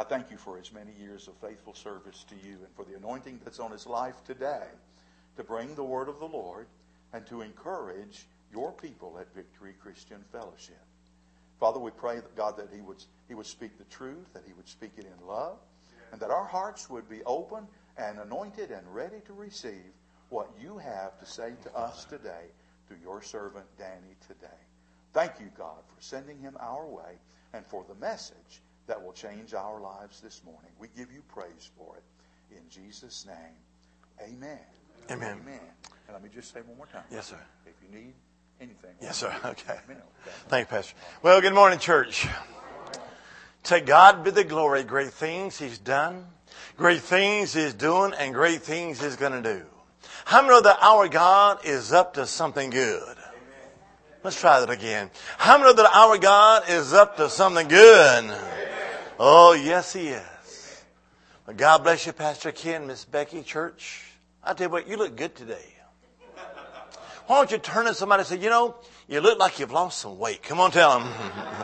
I thank you for his many years of faithful service to you and for the anointing that's on his life today to bring the word of the Lord and to encourage your people at Victory Christian Fellowship. Father, we pray, God, that he would speak the truth, that he would speak it in love, and that our hearts would be open and anointed and ready to receive what you have to say to us today through your servant Danny today. Thank you, God, for sending him our way and for the message that will change our lives this morning. We give you praise for it. In Jesus' name, amen. Amen. Amen. And let me just say one more time. Yes, sir. If you need anything. Yes, sir. Okay. Let me know. Thank you, Pastor. Well, good morning, church. To God be the glory. Great things he's done, great things he's doing, and great things he's going to do. How many know that our God is up to something good? Let's try that again. How many know that our God is up to something good? Oh, yes, he is. Well, God bless you, Pastor Ken, Miss Becky, church. I tell you what, you look good today. Why don't you turn to somebody and say, you know, you look like you've lost some weight. Come on, tell them.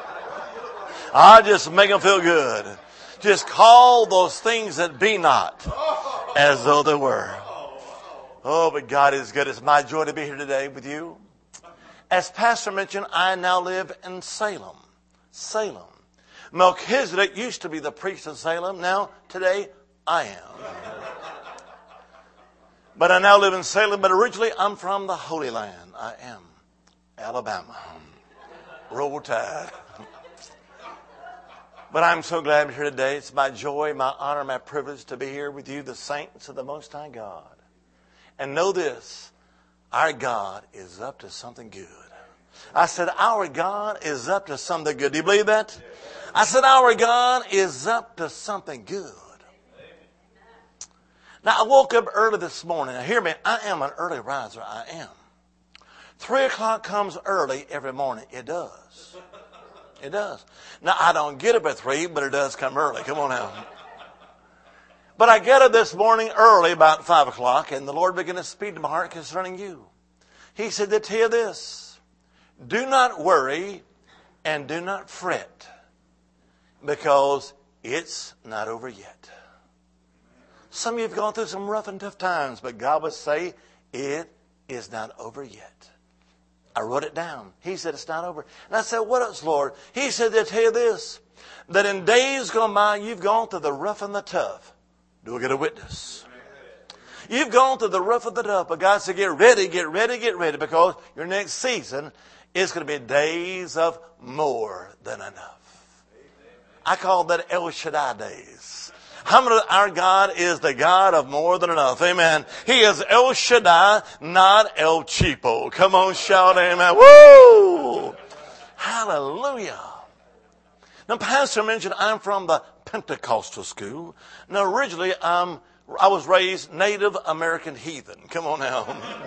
I just make them feel good. Just call those things that be not as though they were. Oh, but God is good. It's my joy to be here today with you. As Pastor mentioned, I now live in Salem. Salem. Melchizedek used to be the priest of Salem. Now, today, I am. But I now live in Salem, but originally I'm from the Holy Land. I am Alabama. Roll Tide. But I'm so glad I'm here today. It's my joy, my honor, my privilege to be here with you, the saints of the Most High God. And know this, our God is up to something good. I said, our God is up to something good. Do you believe that? I said, our God is up to something good. Now, I woke up early this morning. Now, hear me, I am an early riser. I am. 3 o'clock comes early every morning. It does. It does. Now, I don't get up at 3, but it does come early. Come on now. But I get up this morning early, about 5 o'clock, and the Lord began to speak to my heart concerning you. He said to tell you this, do not worry and do not fret, because it's not over yet. Some of you have gone through some rough and tough times, but God would say, it is not over yet. I wrote it down. He said, it's not over. And I said, what else, Lord? He said to tell you this, that in days gone by, you've gone through the rough and the tough. Do I get a witness? You've gone through the rough and the tough, but God said, get ready, get ready, get ready, because your next season is going to be days of more than enough. I call that El Shaddai days. How many of our God is the God of more than enough? Amen. He is El Shaddai, not El Cheapo. Come on, shout amen. Woo! Hallelujah. Now, Pastor mentioned I'm from the Pentecostal school. Now, originally, I was raised Native American heathen. Come on now.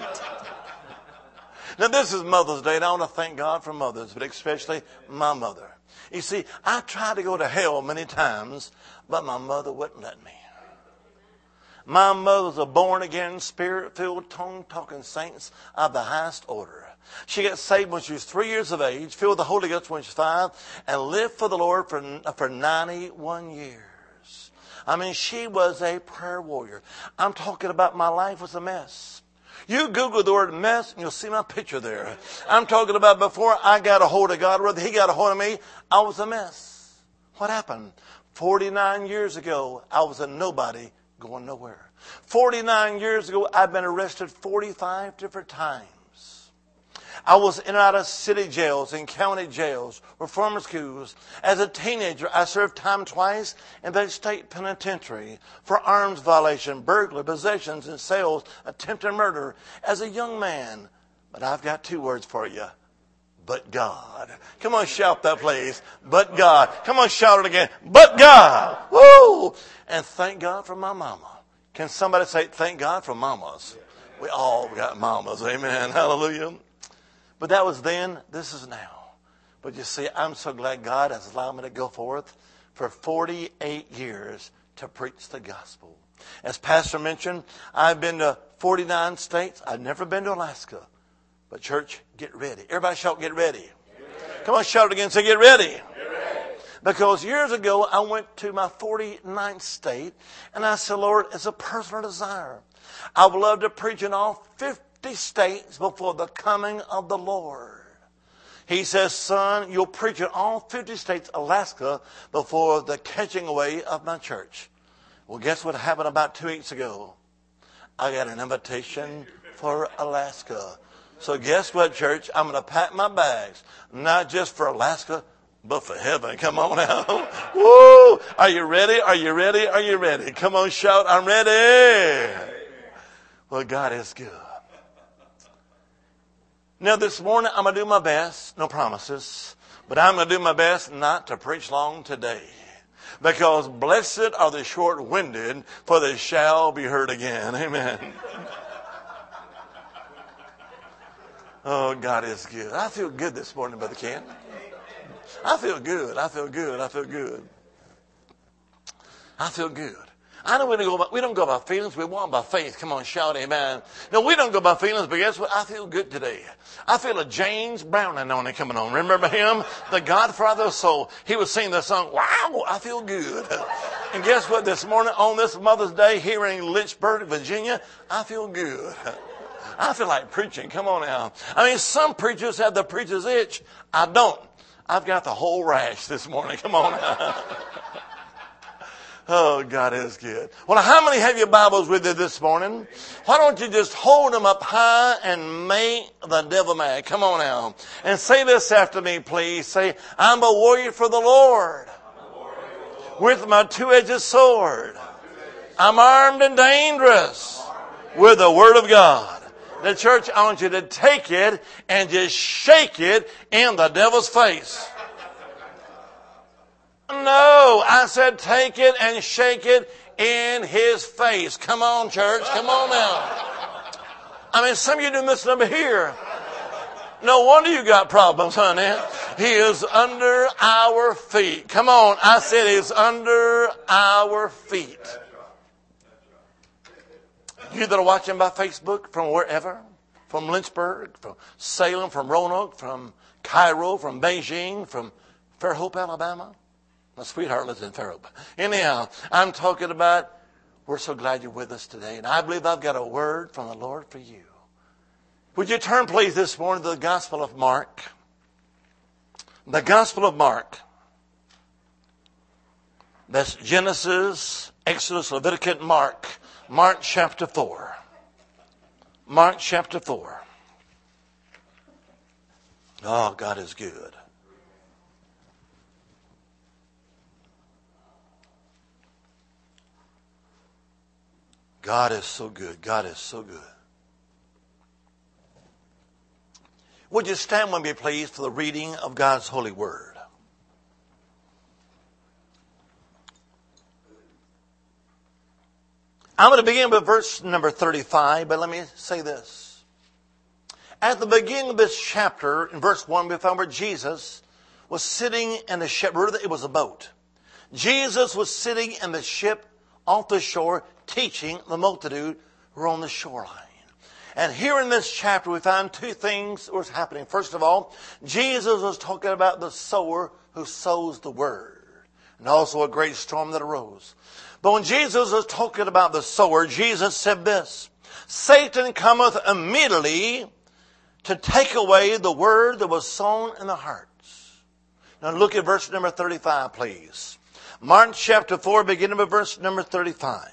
Now, this is Mother's Day, and I want to thank God for mothers, but especially my mother. You see, I tried to go to hell many times, but my mother wouldn't let me. My mother was a born-again, spirit-filled, tongue-talking saint of the highest order. She got saved when she was 3 years of age, filled with the Holy Ghost when she was 5, and lived for the Lord for 91 years. I mean, she was a prayer warrior. I'm talking about my life was a mess. You Google the word mess and you'll see my picture there. I'm talking about before I got a hold of God, whether he got a hold of me, I was a mess. What happened? 49 years ago, I was a nobody going nowhere. 49 years ago, I've been arrested 45 different times. I was in and out of city jails and county jails, reform schools. As a teenager, I served time twice in the state penitentiary for arms violation, burglary, possessions, and sales, attempted murder as a young man. But I've got 2 words for you. But God. Come on, shout that, please. But God. Come on, shout it again. But God. Woo! And thank God for my mama. Can somebody say, thank God for mamas? We all got mamas. Amen. Hallelujah. But that was then, this is now. But you see, I'm so glad God has allowed me to go forth for 48 years to preach the gospel. As Pastor mentioned, I've been to 49 states. I've never been to Alaska. But church, get ready. Everybody shout, get ready. Get ready. Come on, shout it again. Say, get ready. Get ready. Because years ago, I went to my 49th state, and I said, Lord, it's a personal desire. I would love to preach in all 50 states before the coming of the Lord. He says, son, you'll preach in all 50 states, Alaska, before the catching away of my church. Well, guess what happened about 2 weeks ago? I got an invitation for Alaska. So guess what, church? I'm going to pack my bags, not just for Alaska, but for heaven. Come on now. Woo! Are you ready? Are you ready? Are you ready? Come on, shout, I'm ready. Well, God is good. Now, this morning, I'm going to do my best. No promises. But I'm going to do my best not to preach long today. Because blessed are the short-winded, for they shall be heard again. Amen. Oh, God is good. I feel good this morning, Brother Ken. I feel good. I feel good. I feel good. I feel good. I know we don't go by feelings. We walk by faith. Come on, shout amen. No, we don't go by feelings, but guess what? I feel good today. I feel a James Brown anointing coming on. Remember him? The Godfather of soul. He was singing the song, wow, I feel good. And guess what? This morning on this Mother's Day here in Lynchburg, Virginia, I feel good. I feel like preaching. Come on now. I mean, some preachers have the preacher's itch. I don't. I've got the whole rash this morning. Come on now. Oh, God is good. Well, how many have your Bibles with you this morning? Why don't you just hold them up high and make the devil mad? Come on now. And say this after me, please. Say, I'm a warrior for the Lord. With my two-edged sword. I'm armed and dangerous with the Word of God. The church, I want you to take it and just shake it in the devil's face. No, I said take it and shake it in his face. Come on, church. Come on now. I mean, some of you do this number here. No wonder you got problems, honey. He is under our feet. Come on. I said he's under our feet. You that are watching by Facebook from wherever, from Lynchburg, from Salem, from Roanoke, from Cairo, from Beijing, from Fairhope, Alabama. My sweetheart lives in Fairhope. Anyhow, I'm talking about, we're so glad you're with us today. And I believe I've got a word from the Lord for you. Would you turn, please, this morning to the Gospel of Mark? The Gospel of Mark. That's Genesis, Exodus, Leviticus, and Mark. Mark chapter 4. Mark chapter 4. Oh, God is good. God is so good. God is so good. Would you stand with me, please, for the reading of God's holy word? I'm going to begin with verse number 35, but let me say this. At the beginning of this chapter, in verse 1, we found where Jesus was sitting in a ship. It was a boat. Jesus was sitting in the ship off the shore, teaching the multitude who were on the shoreline. And here in this chapter, we find two things that was happening. First of all, Jesus was talking about the sower who sows the word, and also a great storm that arose. But when Jesus was talking about the sower, Jesus said this, Satan cometh immediately to take away the word that was sown in the hearts. Now look at verse number 35, please. Mark chapter 4, beginning with verse number 35.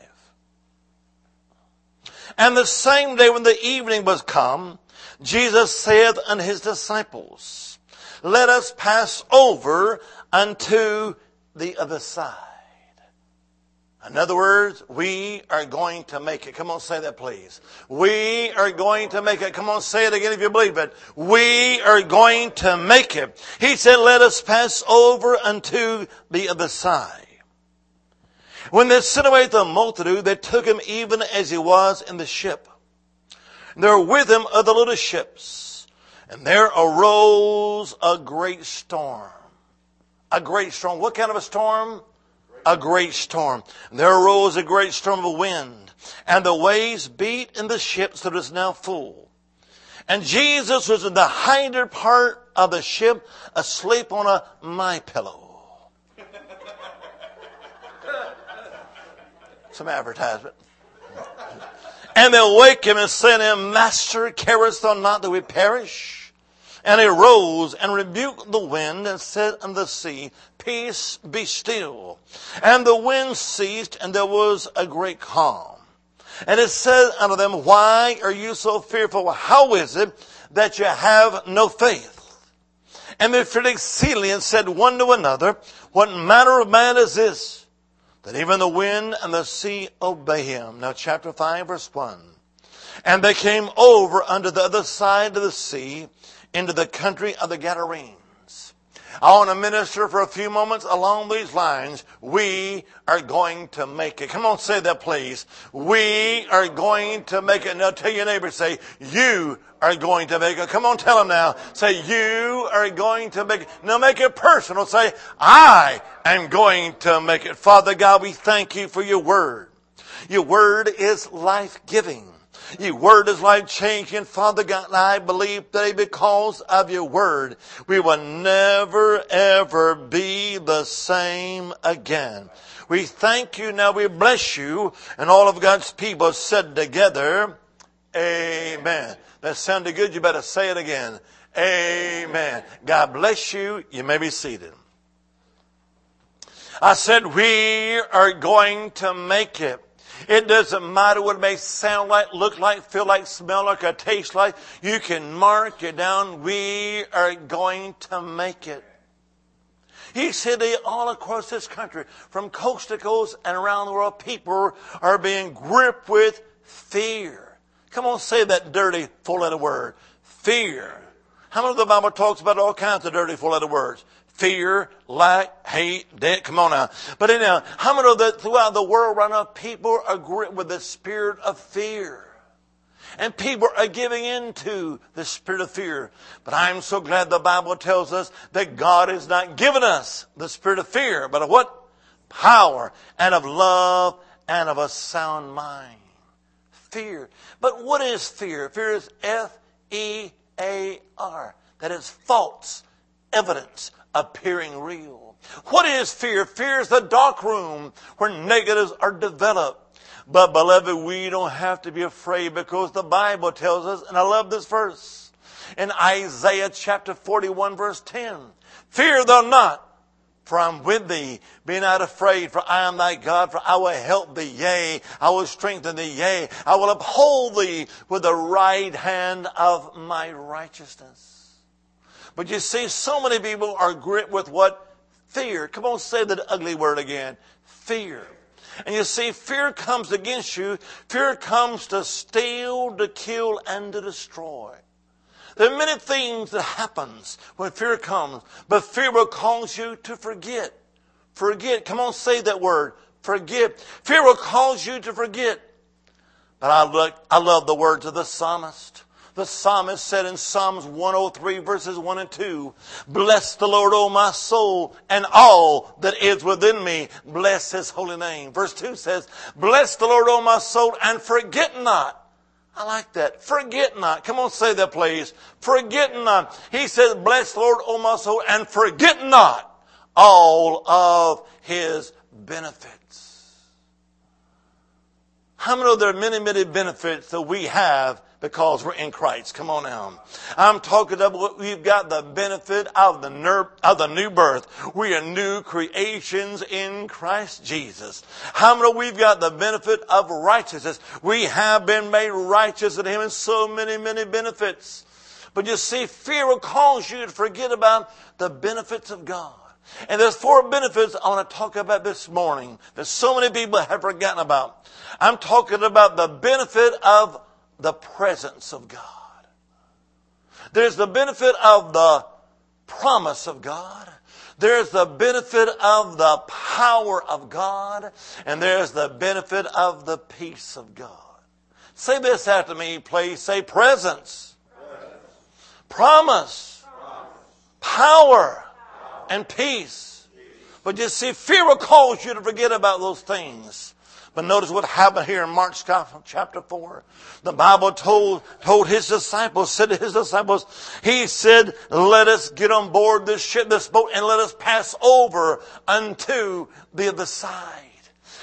And the same day when the evening was come, Jesus said unto his disciples, Let us pass over unto the other side. In other words, we are going to make it. Come on, say that, please. We are going to make it. Come on, say it again if you believe it. We are going to make it. He said, let us pass over unto the other side. When they sent away the multitude, they took him even as he was in the ship. There were with him other little ships. And there arose a great storm. A great storm. What kind of a storm? A great storm. There arose a great storm of wind, and the waves beat in the ship so that it is now full. And Jesus was in the hinder part of the ship, asleep on a my pillow. Some advertisement. And they wake him and say to him, Master, carest thou not that we perish? And he rose and rebuked the wind and said unto the sea, Peace, be still. And the wind ceased, and there was a great calm. And it said unto them, Why are you so fearful? How is it that you have no faith? And they feared exceedingly and said one to another, What manner of man is this, that even the wind and the sea obey him? Now chapter 5, verse 1. And they came over unto the other side of the sea, into the country of the Gadarenes. I want to minister for a few moments along these lines. We are going to make it. Come on, say that, please. We are going to make it. Now tell your neighbor, say, you are going to make it. Come on, tell them now. Say, you are going to make it. Now make it personal. Say, I am going to make it. Father God, we thank you for your word. Your word is life-giving. Your word is life-changing. Father God, and I believe today because of your word, we will never, ever be the same again. We thank you. Now we bless you. And all of God's people said together, Amen. That sounded good. You better say it again. Amen. God bless you. You may be seated. I said, we are going to make it. It doesn't matter what it may sound like, look like, feel like, smell like, or taste like. You can mark it down. We are going to make it. He said that all across this country, from coast to coast and around the world, people are being gripped with fear. Come on, say that dirty, four-letter word. Fear. How many of the Bible talks about all kinds of dirty, four-letter words? Fear, lack, hate, debt. Come on now. But anyhow, how many of that throughout the world right now, people are gripped with the spirit of fear. And people are giving in to the spirit of fear. But I'm so glad the Bible tells us that God has not given us the spirit of fear, but of what? Power and of love and of a sound mind. Fear. But what is fear? Fear is F-E-A-R. That is false evidence appearing real. What is fear? Fear is the dark room where negatives are developed. But beloved, we don't have to be afraid because the Bible tells us, and I love this verse, in Isaiah chapter 41 verse 10, Fear thou not, for I am with thee. Be not afraid, for I am thy God, for I will help thee. Yea, I will strengthen thee. Yea, I will uphold thee with the right hand of my righteousness. But you see, so many people are gripped with what? Fear. Come on, say that ugly word again. Fear. And you see, fear comes against you. Fear comes to steal, to kill, and to destroy. There are many things that happens when fear comes, but fear will cause you to forget. Forget. Come on, say that word. Forget. Fear will cause you to forget. But I love the words of the psalmist. The psalmist said in Psalms 103 verses 1 and 2, Bless the Lord, O my soul, and all that is within me. Bless his holy name. Verse 2 says, Bless the Lord, O my soul, and forget not. I like that. Forget not. Come on, say that please. Forget not. He says, Bless the Lord, O my soul, and forget not all of his benefits. How many of there are many, many benefits that we have because we're in Christ? Come on now. I'm talking about we've got the benefit of the new birth. We are new creations in Christ Jesus. How many we've got the benefit of righteousness? We have been made righteous in him, and so many, many benefits. But you see, fear will cause you to forget about the benefits of God. And there's 4 benefits I want to talk about this morning that so many people have forgotten about. I'm talking about the benefit of the presence of God. There's the benefit of the promise of God. There's the benefit of the power of God. And there's the benefit of the peace of God. Say this after me, please. Say presence, promise, power, and peace. But you see, fear will cause you to forget about those things. But notice what happened here in Mark chapter 4. The Bible told his disciples, said to his disciples, he said, let us get on board this ship, this boat, and let us pass over unto the other side.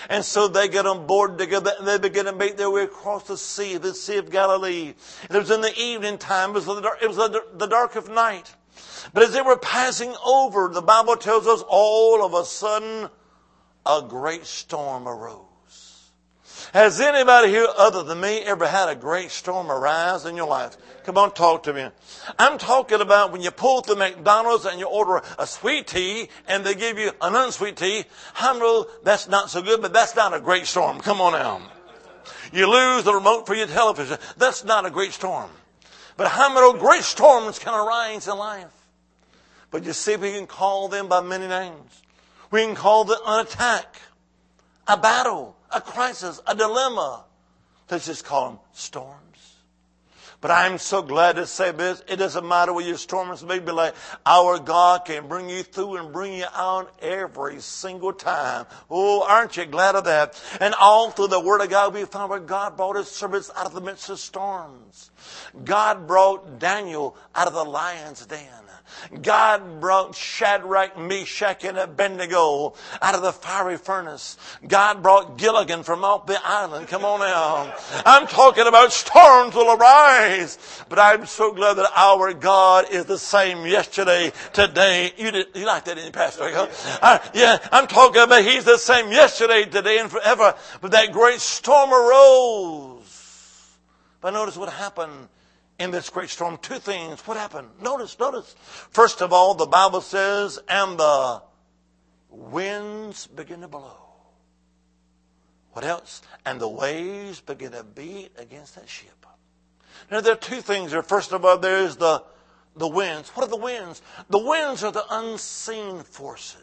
And so they get on board together and they begin to make their way across the Sea of Galilee. It was in the evening time. It was the dark of night. But as they were passing over, the Bible tells us all of a sudden a great storm arose. Has anybody here other than me ever had a great storm arise in your life? Come on, talk to me. I'm talking about when you pull through McDonald's and you order a sweet tea and they give you an unsweet tea. I know that's not so good, but that's not a great storm. Come on now. You lose the remote for your television. That's not a great storm. But how many great storms can arise in life? But you see, we can call them by many names. We can call them an attack, a battle, a crisis, a dilemma. Let's just call them storms. But I'm so glad to say this. It doesn't matter what your storms may be like. Our God can bring you through and bring you out every single time. Oh, aren't you glad of that? And all through the Word of God, we found where God brought His servants out of the midst of storms. God brought Daniel out of the lion's den. God brought Shadrach, Meshach, and Abednego out of the fiery furnace. God brought Gilligan from off the island. Come on now. I'm talking about storms will arise. But I'm so glad that our God is the same yesterday, today. You like that, didn't you, Pastor? Yeah, I'm talking about He's the same yesterday, today, and forever. But that great storm arose. But notice what happened. In this great storm, two things. What happened? Notice. First of all, the Bible says, and the winds begin to blow. What else? And the waves begin to beat against that ship. Now, there are two things there. First of all, there's the winds. What are the winds? The winds are the unseen forces.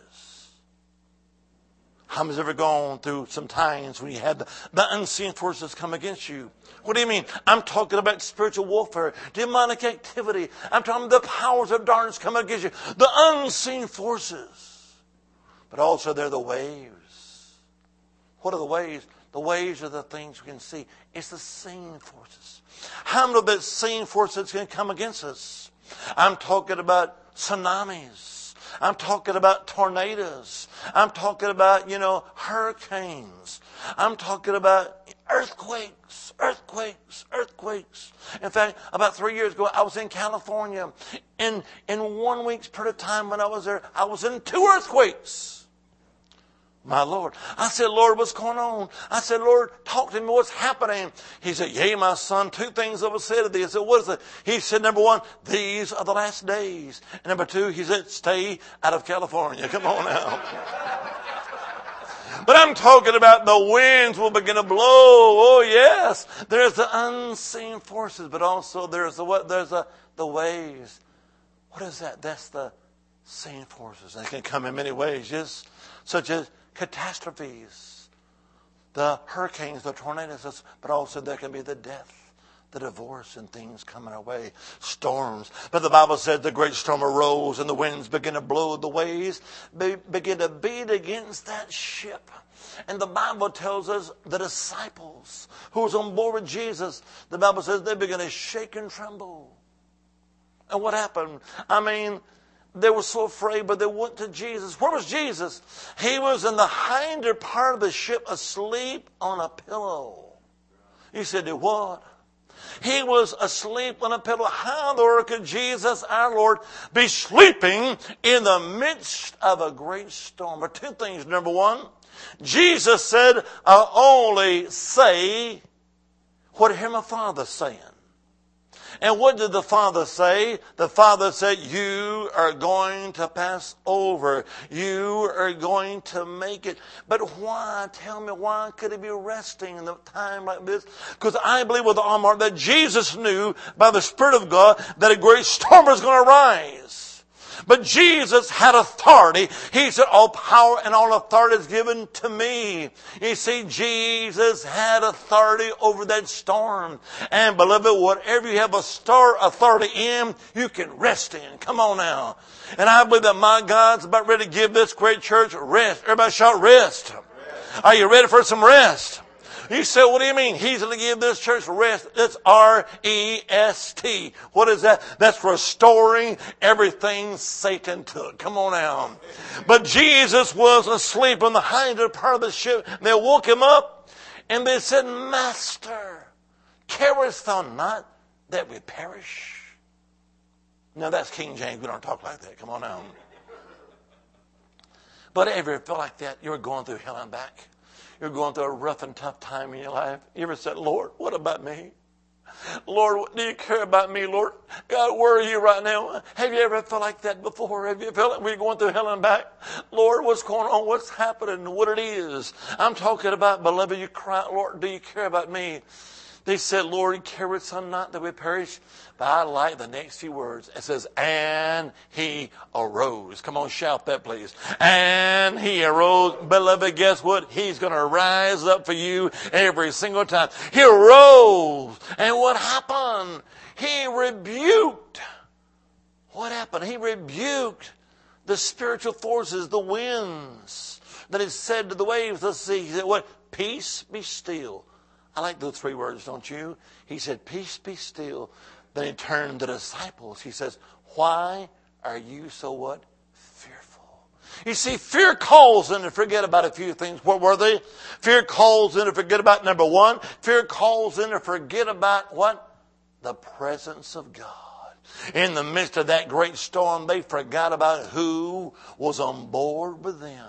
How many's ever gone through some times when you had the unseen forces come against you? What do you mean? I'm talking about spiritual warfare, demonic activity. I'm talking about the powers of darkness coming against you. The unseen forces. But also they're the waves. What are the waves? The waves are the things we can see. It's the seen forces. How many of the seen forces can come against us? I'm talking about tsunamis. I'm talking about tornadoes. I'm talking about, hurricanes. I'm talking about earthquakes. In fact, about 3 years ago, I was in California. In 1 week's period of time when I was there, I was in 2 earthquakes. My Lord. I said, Lord, what's going on? I said, Lord, talk to me. What's happening? He said, yea, my son, 2 things I will say to thee. I said, what is it? He said, number 1, these are the last days. And number 2, he said, stay out of California. Come on now. But I'm talking about the winds will begin to blow. Oh, yes. There's the unseen forces, but also there's the what? There's the waves. What is that? That's the seen forces. They can come in many ways, yes, such as catastrophes, the hurricanes, the tornadoes, but also there can be the death, the divorce, and things coming our way, storms. But the Bible said the great storm arose and the winds began to blow, the waves begin to beat against that ship. And the Bible tells us the disciples who was on board with Jesus, the Bible says they began to shake and tremble. And what happened? They were so afraid, but they went to Jesus. Where was Jesus? He was in the hinder part of the ship, asleep on a pillow. You said, what? He was asleep on a pillow. How in the world could Jesus, our Lord, be sleeping in the midst of a great storm? But 2 things. Number 1, Jesus said, I'll only say what I hear my Father saying. And what did the Father say? The Father said, you are going to pass over. You are going to make it. But why? Tell me, why could he be resting in a time like this? Because I believe with all my heart that Jesus knew by the Spirit of God that a great storm was going to rise. But Jesus had authority. He said, all power and all authority is given to me. You see, Jesus had authority over that storm. And beloved, whatever you have authority in, you can rest in. Come on now. And I believe that my God's about ready to give this great church rest. Everybody shout rest. Are you ready for some rest? You say, what do you mean? He's going to give this church rest. It's R-E-S-T. What is that? That's restoring everything Satan took. Come on now. But Jesus was asleep on the hinder part of the ship. And they woke him up and they said, Master, carest thou not that we perish? Now that's King James. We don't talk like that. Come on now. But ever feel like that? You're going through hell and back. You're going through a rough and tough time in your life. You ever said, Lord, what about me? Lord, do you care about me, Lord? God, where are you right now? Have you ever felt like that before? Have you felt like we're going through hell and back? Lord, what's going on? What's happening? What it is? I'm talking about, beloved, you cry, Lord, do you care about me? They said, Lord, carest thou not that we perish? But I like the next few words. It says, and he arose. Come on, shout that, please. And he arose. Beloved, guess what? He's going to rise up for you every single time. He arose. And what happened? He rebuked. What happened? He rebuked the spiritual forces, the winds, that he said to the waves, the sea. He said, what? Peace, be still. I like those three words, don't you? He said, peace, be still. Then he turned to the disciples. He says, why are you so what? Fearful. You see, fear calls them to forget about a few things. What were they? Fear calls them to forget about, number one, fear calls them to forget about what? The presence of God. In the midst of that great storm, they forgot about who was on board with them.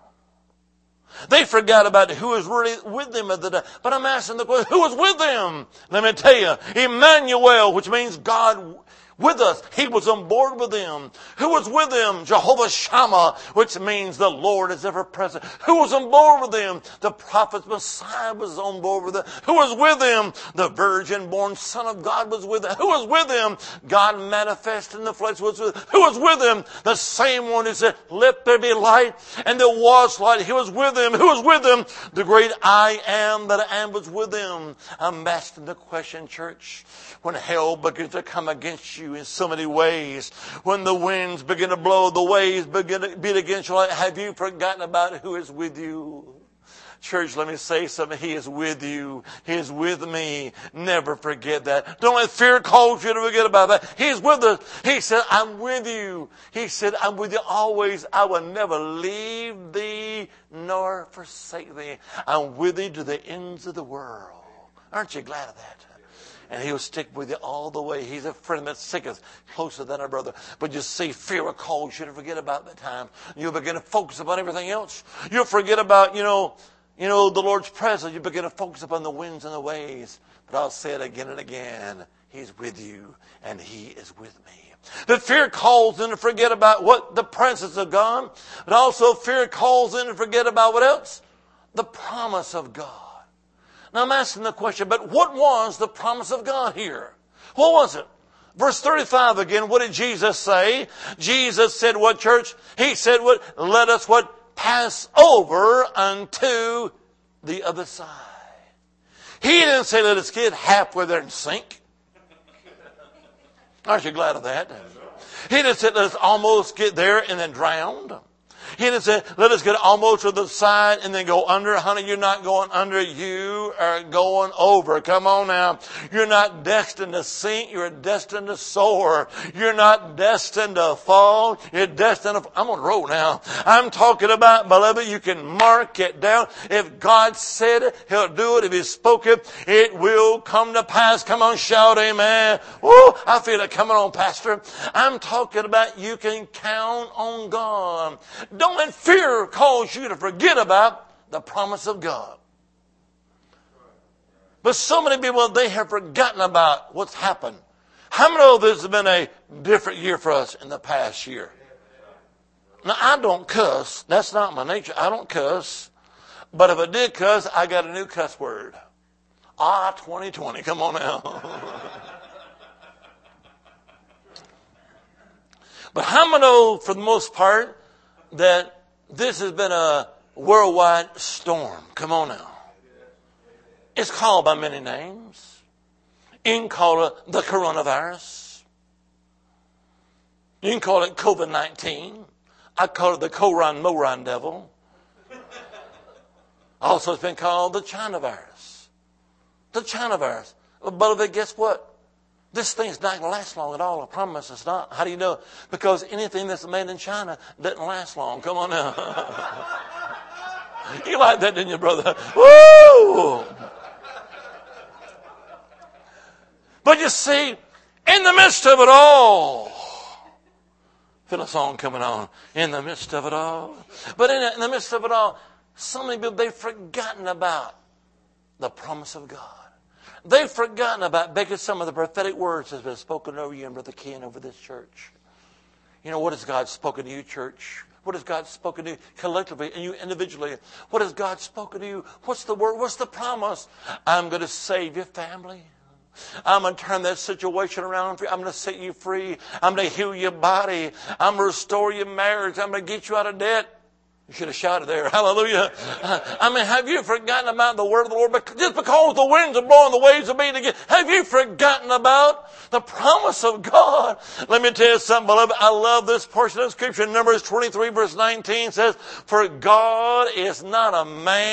They forgot about who was really with them at the time. But I'm asking the question, who was with them? Let me tell you, Emmanuel, which means God with us. He was on board with them. Who was with them? Jehovah Shammah, which means the Lord is ever present. Who was on board with them? The prophet Messiah was on board with them. Who was with them? The virgin-born Son of God was with them. Who was with them? God manifest in the flesh was with them. Who was with them? The same one who said, let there be light, and there was light. He was with them. Who was with them? The great I am that I am was with them. I'm asking the question, church, when hell begins to come against you in so many ways, when the winds begin to blow, the waves begin to beat against you, have you forgotten about who is with you? Church, let me say something. He is with you. He is with me. Never forget that. Don't let fear cause you to forget about that. He's with us. He said, I'm with you. He said, I'm with you always. I will never leave thee nor forsake thee. I'm with thee to the ends of the world. Aren't you glad of that? And he'll stick with you all the way. He's a friend that sticketh closer than a brother. But you see, fear will cause you to forget about that time. You'll begin to focus upon everything else. You'll forget about, the Lord's presence. You begin to focus upon the winds and the waves. But I'll say it again and again. He's with you, and he is with me. The fear calls them to forget about what? The presence of God. But also fear calls them to forget about what else? The promise of God. Now I'm asking the question, but what was the promise of God here? What was it? Verse 35 again, what did Jesus say? Jesus said what, church? He said what? Let us what? Pass over unto the other side. He didn't say let us get halfway there and sink. Aren't you glad of that? He didn't say let us almost get there and then drown. He didn't say, let us get almost to the side and then go under. Honey, you're not going under. You are going over. Come on now. You're not destined to sink. You're destined to soar. You're not destined to fall. You're destined to... I'm on the road now. I'm talking about, beloved, you can mark it down. If God said it, he'll do it. If he spoke it, it will come to pass. Come on, shout amen. Woo, I feel it coming on, Pastor. I'm talking about you can count on God. Don't let fear cause you to forget about the promise of God. But so many people, they have forgotten about what's happened. How many know this has been a different year for us in the past year? Now, I don't cuss. That's not my nature. I don't cuss. But if I did cuss, I got a new cuss word. 2020. Come on now. But how many know, for the most part, that this has been a worldwide storm? Come on now. It's called by many names. You can call it the coronavirus. You can call it COVID-19. I call it the Koran Moran devil. Also, it's been called the China virus. The China virus. But guess what? This thing's not going to last long at all. I promise it's not. How do you know? Because anything that's made in China doesn't last long. Come on now. You like that, didn't you, brother? Woo! But you see, in the midst of it all, feel a song coming on. In the midst of it all. But in the midst of it all, so many people, they've forgotten about the promise of God. They've forgotten about making some of the prophetic words that's been spoken over you and Brother Ken over this church. You know, what has God spoken to you, church? What has God spoken to you collectively and you individually? What has God spoken to you? What's the word? What's the promise? I'm going to save your family. I'm going to turn that situation around for you. I'm going to set you free. I'm going to heal your body. I'm going to restore your marriage. I'm going to get you out of debt. You should have shouted there. Hallelujah. I mean, have you forgotten about the word of the Lord? Just because the winds are blowing, the waves are beating again. Have you forgotten about the promise of God? Let me tell you something, beloved. I love this portion of Scripture. Numbers 23 verse 19 says, for God is not a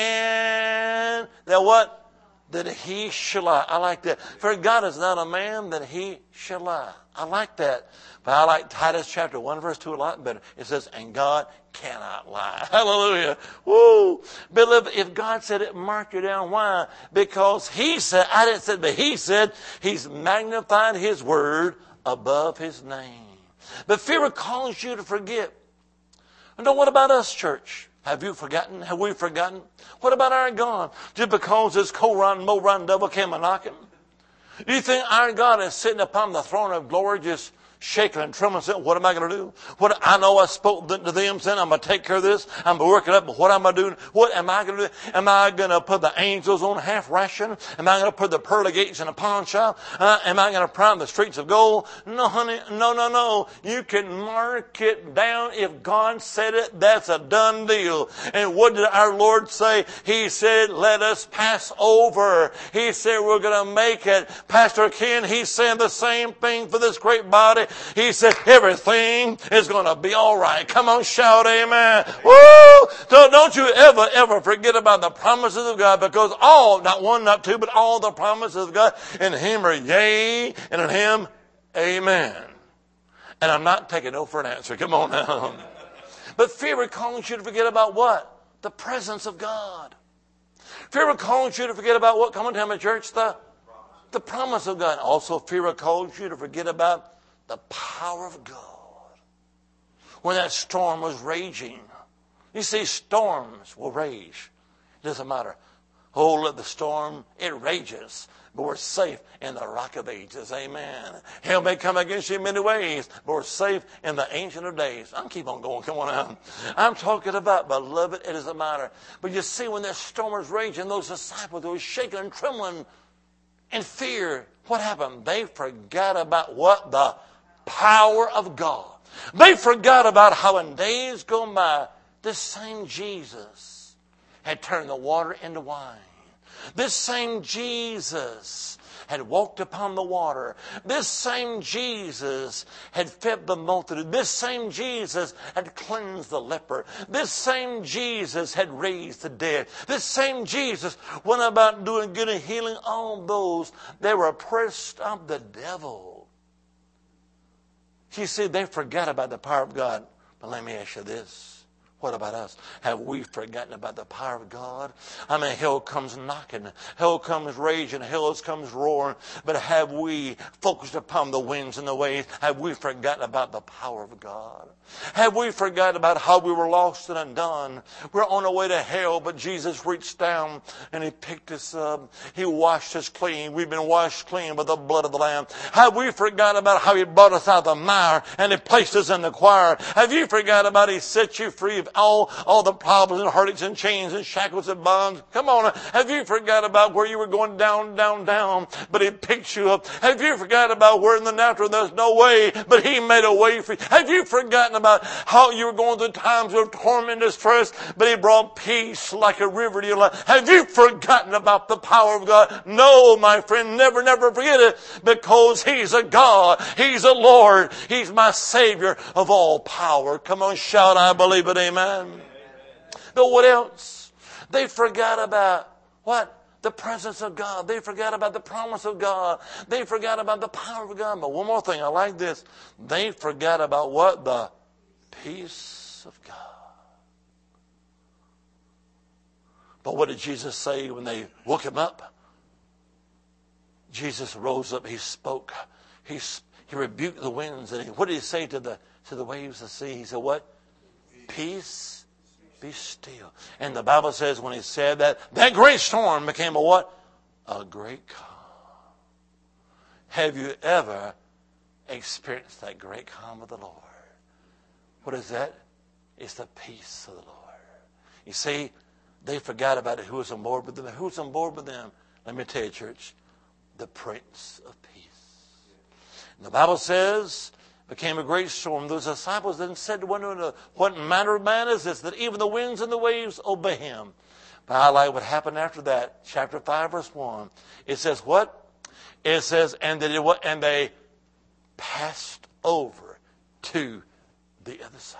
man that what? That he shall lie. I like that. For God is not a man that he shall lie. I like that. But I like Titus chapter 1 verse 2 a lot better. It says, and God cannot lie. Hallelujah. Woo. Beloved, if God said it, mark you down. Why? Because he said, I didn't say, but he said, he's magnified his word above his name. But fear will cause you to forget. And what about us, church? Have you forgotten? Have we forgotten? What about our God? Just because this Koran, Moran devil came a-knocking? Do you think our God is sitting upon the throne of glory just shaking and trembling, saying, what am I going to do? What I know I spoke to them, saying, I'm going to take care of this. I'm going to work it up, but what am I doing? What am I going to do? Am I going to put the angels on half ration? Am I going to put the pearly gates in a pawn shop? Am I going to prime the streets of gold? No, honey, no. You can mark it down. If God said it, that's a done deal. And what did our Lord say? He said, let us pass over. He said, we're going to make it. Pastor Ken, he's saying the same thing for this great body. He said, everything is going to be all right. Come on, shout amen. Woo! So don't you ever forget about the promises of God, because all, not one, not two, but all the promises of God in him are yea, and in him, amen. And I'm not taking no for an answer. Come on now. But fear will cause you to forget about what? The presence of God. Fear will cause you to forget about what? Come on, tell me, church, the promise of God. Also, fear will cause you to forget about the power of God. When that storm was raging. You see, storms will rage. It doesn't matter. Oh, let the storm, it rages. But we're safe in the rock of ages. Amen. Hell may come against you in many ways, but we're safe in the Ancient of Days. I'll keep on going. Come on now. I'm talking about, beloved, it doesn't matter. But you see, when that storm was raging, those disciples, they were shaking and trembling in fear. What happened? They forgot about what? The power of God. They forgot about how in days gone by, this same Jesus had turned the water into wine. This same Jesus had walked upon the water. This same Jesus had fed the multitude. This same Jesus had cleansed the leper. This same Jesus had raised the dead. This same Jesus went about doing good and healing all those that were oppressed of the devil. You see, they forgot about the power of God. But let me ask you this. What about us? Have we forgotten about the power of God? I mean, hell comes knocking. Hell comes raging. Hell comes roaring. But have we focused upon the winds and the waves? Have we forgotten about the power of God? Have we forgotten about how we were lost and undone? We're on our way to hell, but Jesus reached down and He picked us up. He washed us clean. We've been washed clean by the blood of the Lamb. Have we forgotten about how He brought us out of the mire and He placed us in the choir? Have you forgotten about He set you free of all the problems and heartaches and chains and shackles and bonds? Come on. Have you forgot about where you were going down, but He picked you up? Have you forgotten about where in the natural there's no way, but He made a way for you? Have you forgotten about how you were going through times of torment and distress, but He brought peace like a river to your life? Have you forgotten about the power of God? No, my friend, never forget it, because He's a God. He's a Lord. He's my Savior of all power. Come on, shout, I believe it. Amen. But what else? They forgot about what? The presence of God. They forgot about the promise of God. They forgot about the power of God. But one more thing, I like this. They forgot about what? The peace of God. But what did Jesus say when they woke him up? Jesus rose up. He spoke. He rebuked the winds. And what did he say to the waves of the sea? He said, what? Peace, be still. And the Bible says when he said that, that great storm became a what? A great calm. Have you ever experienced that great calm of the Lord? What is that? It's the peace of the Lord. You see, they forgot about it. Who was on board with them? Who's on board with them? Let me tell you, church, the Prince of Peace. And the Bible says, became a great storm. Those disciples then said to one another, what manner of man is this, that even the winds and the waves obey him? But I like what happened after that. Chapter 5, verse 1. It says what? It says, and they passed over to the other side.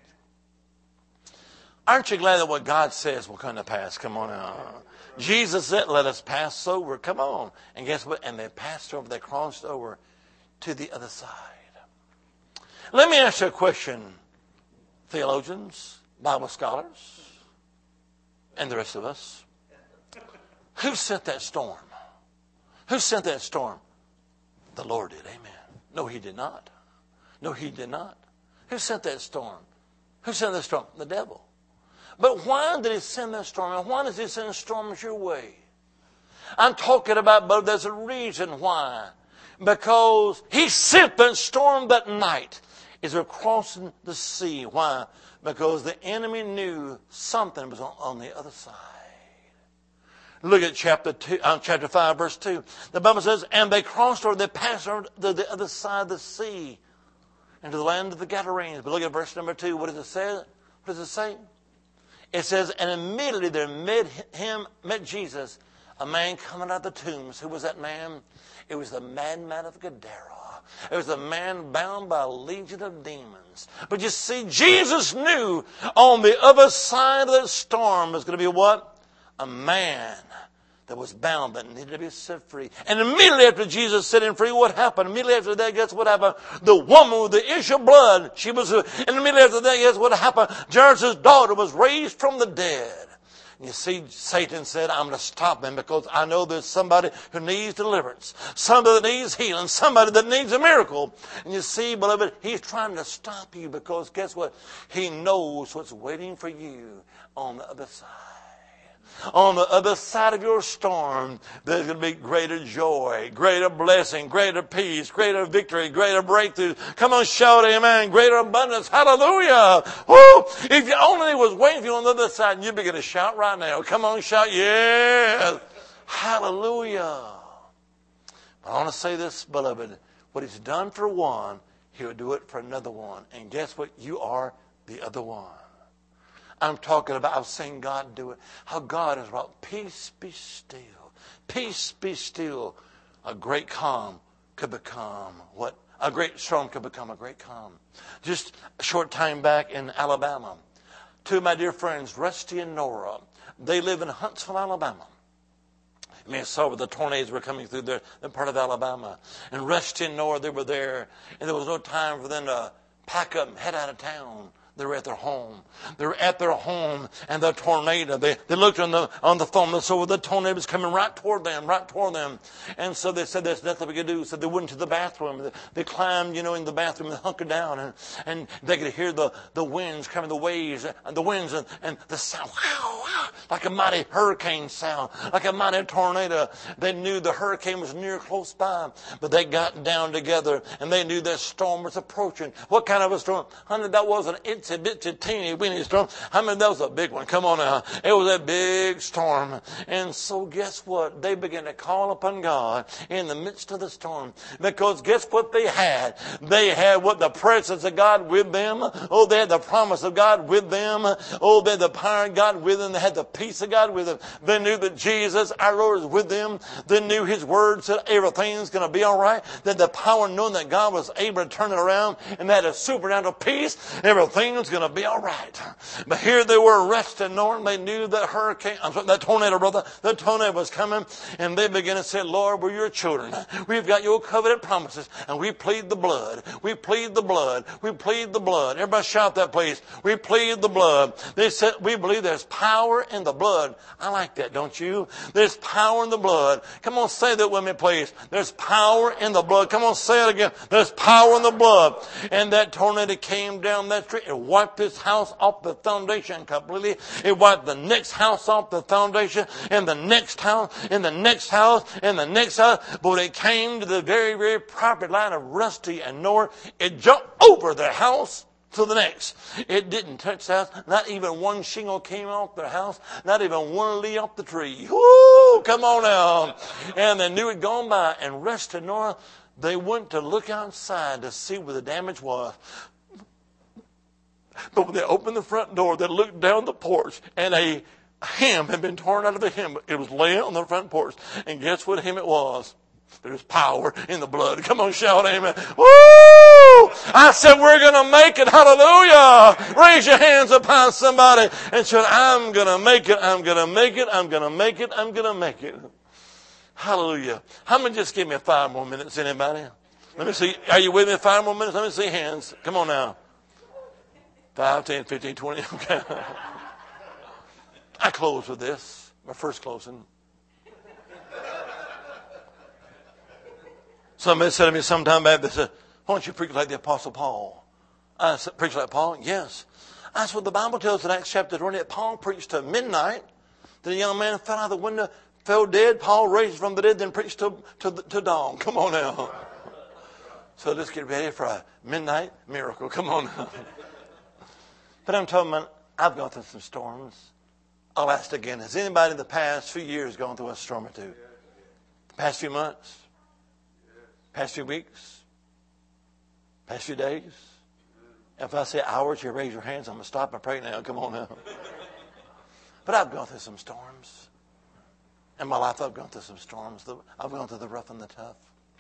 Aren't you glad that what God says will come to pass? Come on now. Jesus said, let us pass over. Come on. And guess what? And they passed over. They crossed over to the other side. Let me ask you a question, theologians, Bible scholars, and the rest of us. Who sent that storm? Who sent that storm? The Lord did. Amen. No, he did not. No, he did not. Who sent that storm? Who sent that storm? The devil. But why did he send that storm? And why does he send storms your way? I'm talking about, but there's a reason why. Because he sent that storm that night as they're crossing the sea. Why? Because the enemy knew something was on the other side. Look at chapter 5, verse 2. The Bible says, and they crossed over, they passed over to the other side of the sea, into the land of the Gadarenes. But look at verse number 2. What does it say? What does it say? It says, and immediately there met Jesus, a man coming out of the tombs. Who was that man? It was the madman of Gadara. It was a man bound by a legion of demons. But you see, Jesus knew on the other side of that storm was going to be what? A man that was bound that needed to be set free. And immediately after Jesus set him free, what happened? Immediately after that, guess what happened? The woman with the issue of blood, and immediately after that, guess what happened? Jairus' daughter was raised from the dead. And you see, Satan said, I'm going to stop him because I know there's somebody who needs deliverance, somebody that needs healing, somebody that needs a miracle. And you see, beloved, he's trying to stop you because guess what? He knows what's waiting for you on the other side. On the other side of your storm, there's going to be greater joy, greater blessing, greater peace, greater victory, greater breakthrough. Come on, shout amen. Greater abundance. Hallelujah. Woo! If you only was waiting for you on the other side, you'd begin to shout right now. Come on, shout. Yes. Hallelujah. But I want to say this, beloved. What he's done for one, he'll do it for another one. And guess what? You are the other one. I'm talking about, I've seen God do it. How God has brought peace be still. Peace be still. A great calm could become what? A great storm could become a great calm. Just a short time back in Alabama, two of my dear friends, Rusty and Nora, they live in Huntsville, Alabama. You may have saw where the tornadoes were coming through that part of Alabama. And Rusty and Nora, they were there. And there was no time for them to pack up and head out of town. They were at their home. They were at their home, and the tornado. They looked on the phone. They saw the tornado was coming right toward them. And so they said, "There's nothing we could do." So they went to the bathroom. They climbed, in the bathroom and hunkered down, and they could hear the winds coming, the waves, and the winds, and the sound, wow, wow, like a mighty hurricane sound, like a mighty tornado. They knew the hurricane was near close by, but they got down together, and they knew that storm was approaching. What kind of a storm? Honey, that wasn't itsy bitsy teeny weeny storm. I mean, that was a big one. Come on now. It was a big storm. And so guess what? They began to call upon God in the midst of the storm. Because guess what they had? They had what? The presence of God with them. Oh, they had the promise of God with them. Oh, they had the power of God with them. They had the peace of God with them. They knew that Jesus, our Lord, is with them. They knew His Word said everything's going to be all right. They had the power knowing that God was able to turn it around. And they had a supernatural peace. Everything everything's going to be all right. But here they were resting, knowing they knew that that tornado, brother, the tornado was coming. And they began to say, Lord, we're your children. We've got your covenant promises. And we plead the blood. We plead the blood. We plead the blood. Everybody shout that, please. We plead the blood. They said, we believe there's power in the blood. I like that, don't you? There's power in the blood. Come on, say that with me, please. There's power in the blood. Come on, say it again. There's power in the blood. And that tornado came down that street. It wiped this house off the foundation completely. It wiped the next house off the foundation, and the next house, and the next house, and the next house. But when it came to the very, very property line of Rusty and North, it jumped over their house to the next. It didn't touch the house. Not even one shingle came off their house. Not even one leaf off the tree. Woo! Come on now. And they knew it gone by. And Rusty and North, they went to look outside to see where the damage was. But when they opened the front door, they looked down the porch, and a hem had been torn out of the hem. It was laying on the front porch. And guess what hem it was? There's power in the blood. Come on, shout amen. Woo! I said we're going to make it. Hallelujah. Raise your hands upon somebody and shout, I'm going to make it. I'm going to make it. I'm going to make it. I'm going to make it. Hallelujah. How many just give me 5 more minutes? Anybody? Let me see. Are you with me? 5 more minutes? Let me see hands. Come on now. 5, 10, 15, 20. Okay. I close with this. My first closing. Somebody said to me sometime back, they said, why don't you preach like the Apostle Paul? I said, preach like Paul? Yes. That's what the Bible tells in Acts chapter 20. Paul preached to midnight. The young man fell out of the window, fell dead. Paul raised from the dead, then preached to dawn. Come on now. So let's get ready for a midnight miracle. Come on now. But I'm talking about, I've gone through some storms. I'll ask again, has anybody in the past few years gone through a storm or two? The past few months? Past few weeks? Past few days? If I say hours, you raise your hands. I'm going to stop and pray now. Come on now. But I've gone through some storms. In my life, I've gone through some storms. I've gone through the rough and the tough.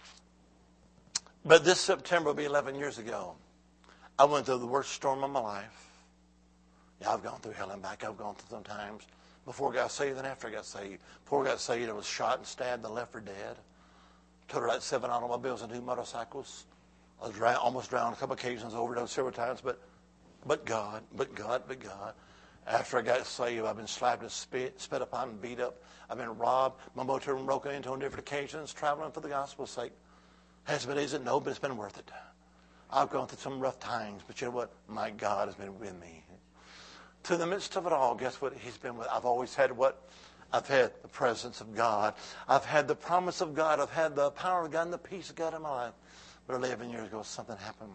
But this September will be 11 years ago. I went through the worst storm of my life. Yeah, I've gone through hell and back. I've gone through some times before I got saved and after I got saved. Before I got saved, I was shot and stabbed and left for dead. Totaled out 7 automobiles and 2 motorcycles. I was almost drowned a couple occasions, overdosed several times, but God. After I got saved, I've been slapped and spit upon and beat up. I've been robbed. My motor been broken into on different occasions, traveling for the gospel's sake. Has it been easy? No, but it's been worth it. I've gone through some rough times, but you know what? My God has been with me. To the midst of it all, guess what? He's been with. I've always had what? I've had the presence of God. I've had the promise of God. I've had the power of God and the peace of God in my life. But 11 years ago, something happened.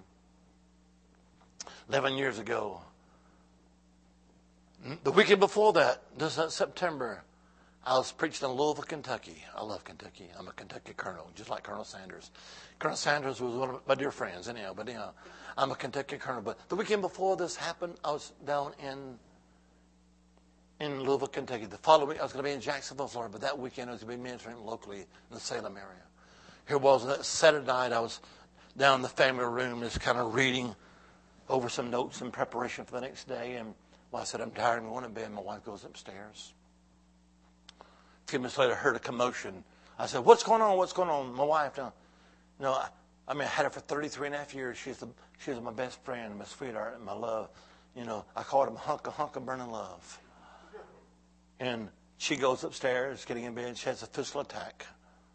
11 years ago, the weekend before that, this September, I was preaching in Louisville, Kentucky. I love Kentucky. I'm a Kentucky colonel, just like Colonel Sanders. Colonel Sanders was one of my dear friends, anyhow. But anyhow, I'm a Kentucky colonel. But the weekend before this happened, I was down in Louisville, Kentucky. The following week, I was going to be in Jacksonville, Florida. But that weekend, I was going to be ministering locally in the Salem area. Here was that Saturday night. I was down in the family room, just kind of reading over some notes in preparation for the next day. And I said, I'm tired. I'm going to bed. My wife goes upstairs. A few minutes later, I heard a commotion. I said, what's going on? What's going on? My wife, I had her for 33 and a half years. She's my best friend, my sweetheart, and my love. I called him a hunk of burning love. And she goes upstairs, getting in bed. She has a physical attack.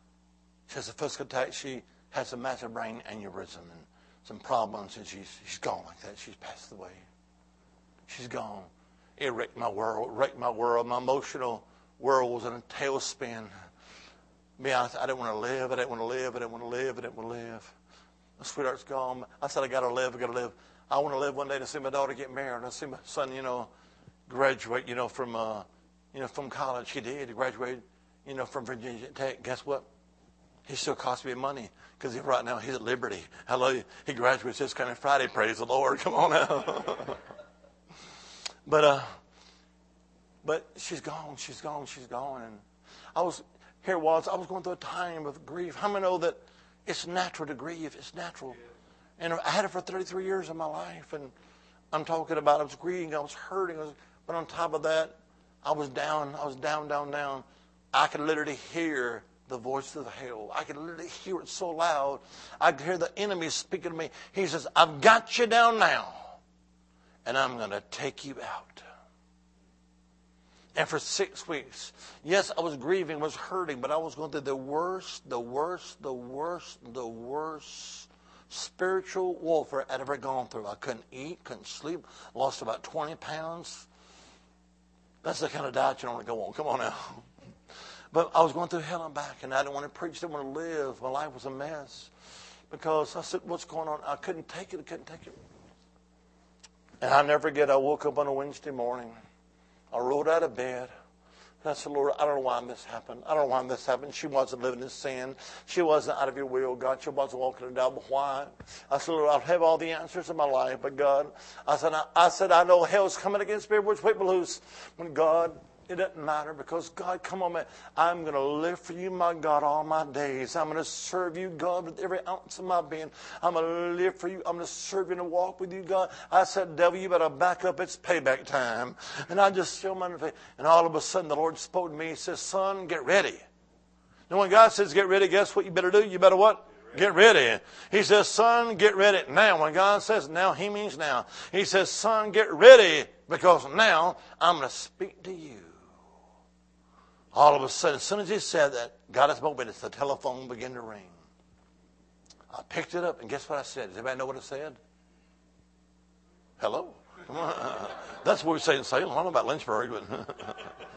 She has a massive brain aneurysm and some problems, and she's gone like that. She's passed away. She's gone. It wrecked my world. My emotional world was in a tailspin. To be honest, I didn't want to live. My sweetheart's gone. I said, I got to live. I want to live one day to see my daughter get married. I see my son, graduate, from college. He did. He graduated, from Virginia Tech. Guess what? He still costs me money because right now he's at Liberty. Hallelujah. He graduates this coming Friday. Praise the Lord. Come on now. But she's gone. And I was going through a time of grief. How many know that it's natural to grieve? It's natural. And I had it for 33 years of my life. And I'm talking about I was grieving, I was hurting, but on top of that, I was down, down. I could literally hear the voice of hell. I could literally hear it so loud. I could hear the enemy speaking to me. He says, I've got you down now, and I'm going to take you out. And for 6 weeks, yes, I was grieving, I was hurting, but I was going through the worst spiritual warfare I'd ever gone through. I couldn't eat, couldn't sleep, lost about 20 pounds. That's the kind of diet you don't want to go on. Come on now. But I was going through hell and back, and I didn't want to preach, didn't want to live. My life was a mess. Because I said, what's going on? I couldn't take it. And I never forget, I woke up on a Wednesday morning. I rolled out of bed. And I said, Lord, I don't know why this happened. She wasn't living in sin. She wasn't out of your will, God. She wasn't walking in doubt. But why? I said, Lord, I'll have all the answers in my life. But God, I said, I know hell's coming against me. Which people lose. When God, it doesn't matter, because God, come on, man. I'm going to live for you, my God, all my days. I'm going to serve you, God, with every ounce of my being. I'm going to live for you. I'm going to serve you and walk with you, God. I said, devil, you better back up. It's payback time. And I just feel my faith. And all of a sudden, the Lord spoke to me. He says, son, get ready. And when God says get ready, guess what you better do? You better what? Get ready. He says, son, get ready now. When God says now, he means now. He says, son, get ready, because now I'm going to speak to you. All of a sudden, as soon as he said that, God has spoken, the telephone began to ring. I picked it up, and guess what I said? Does anybody know what I said? Hello? Come on. That's what we say in Salem. I don't know about Lynchburg, but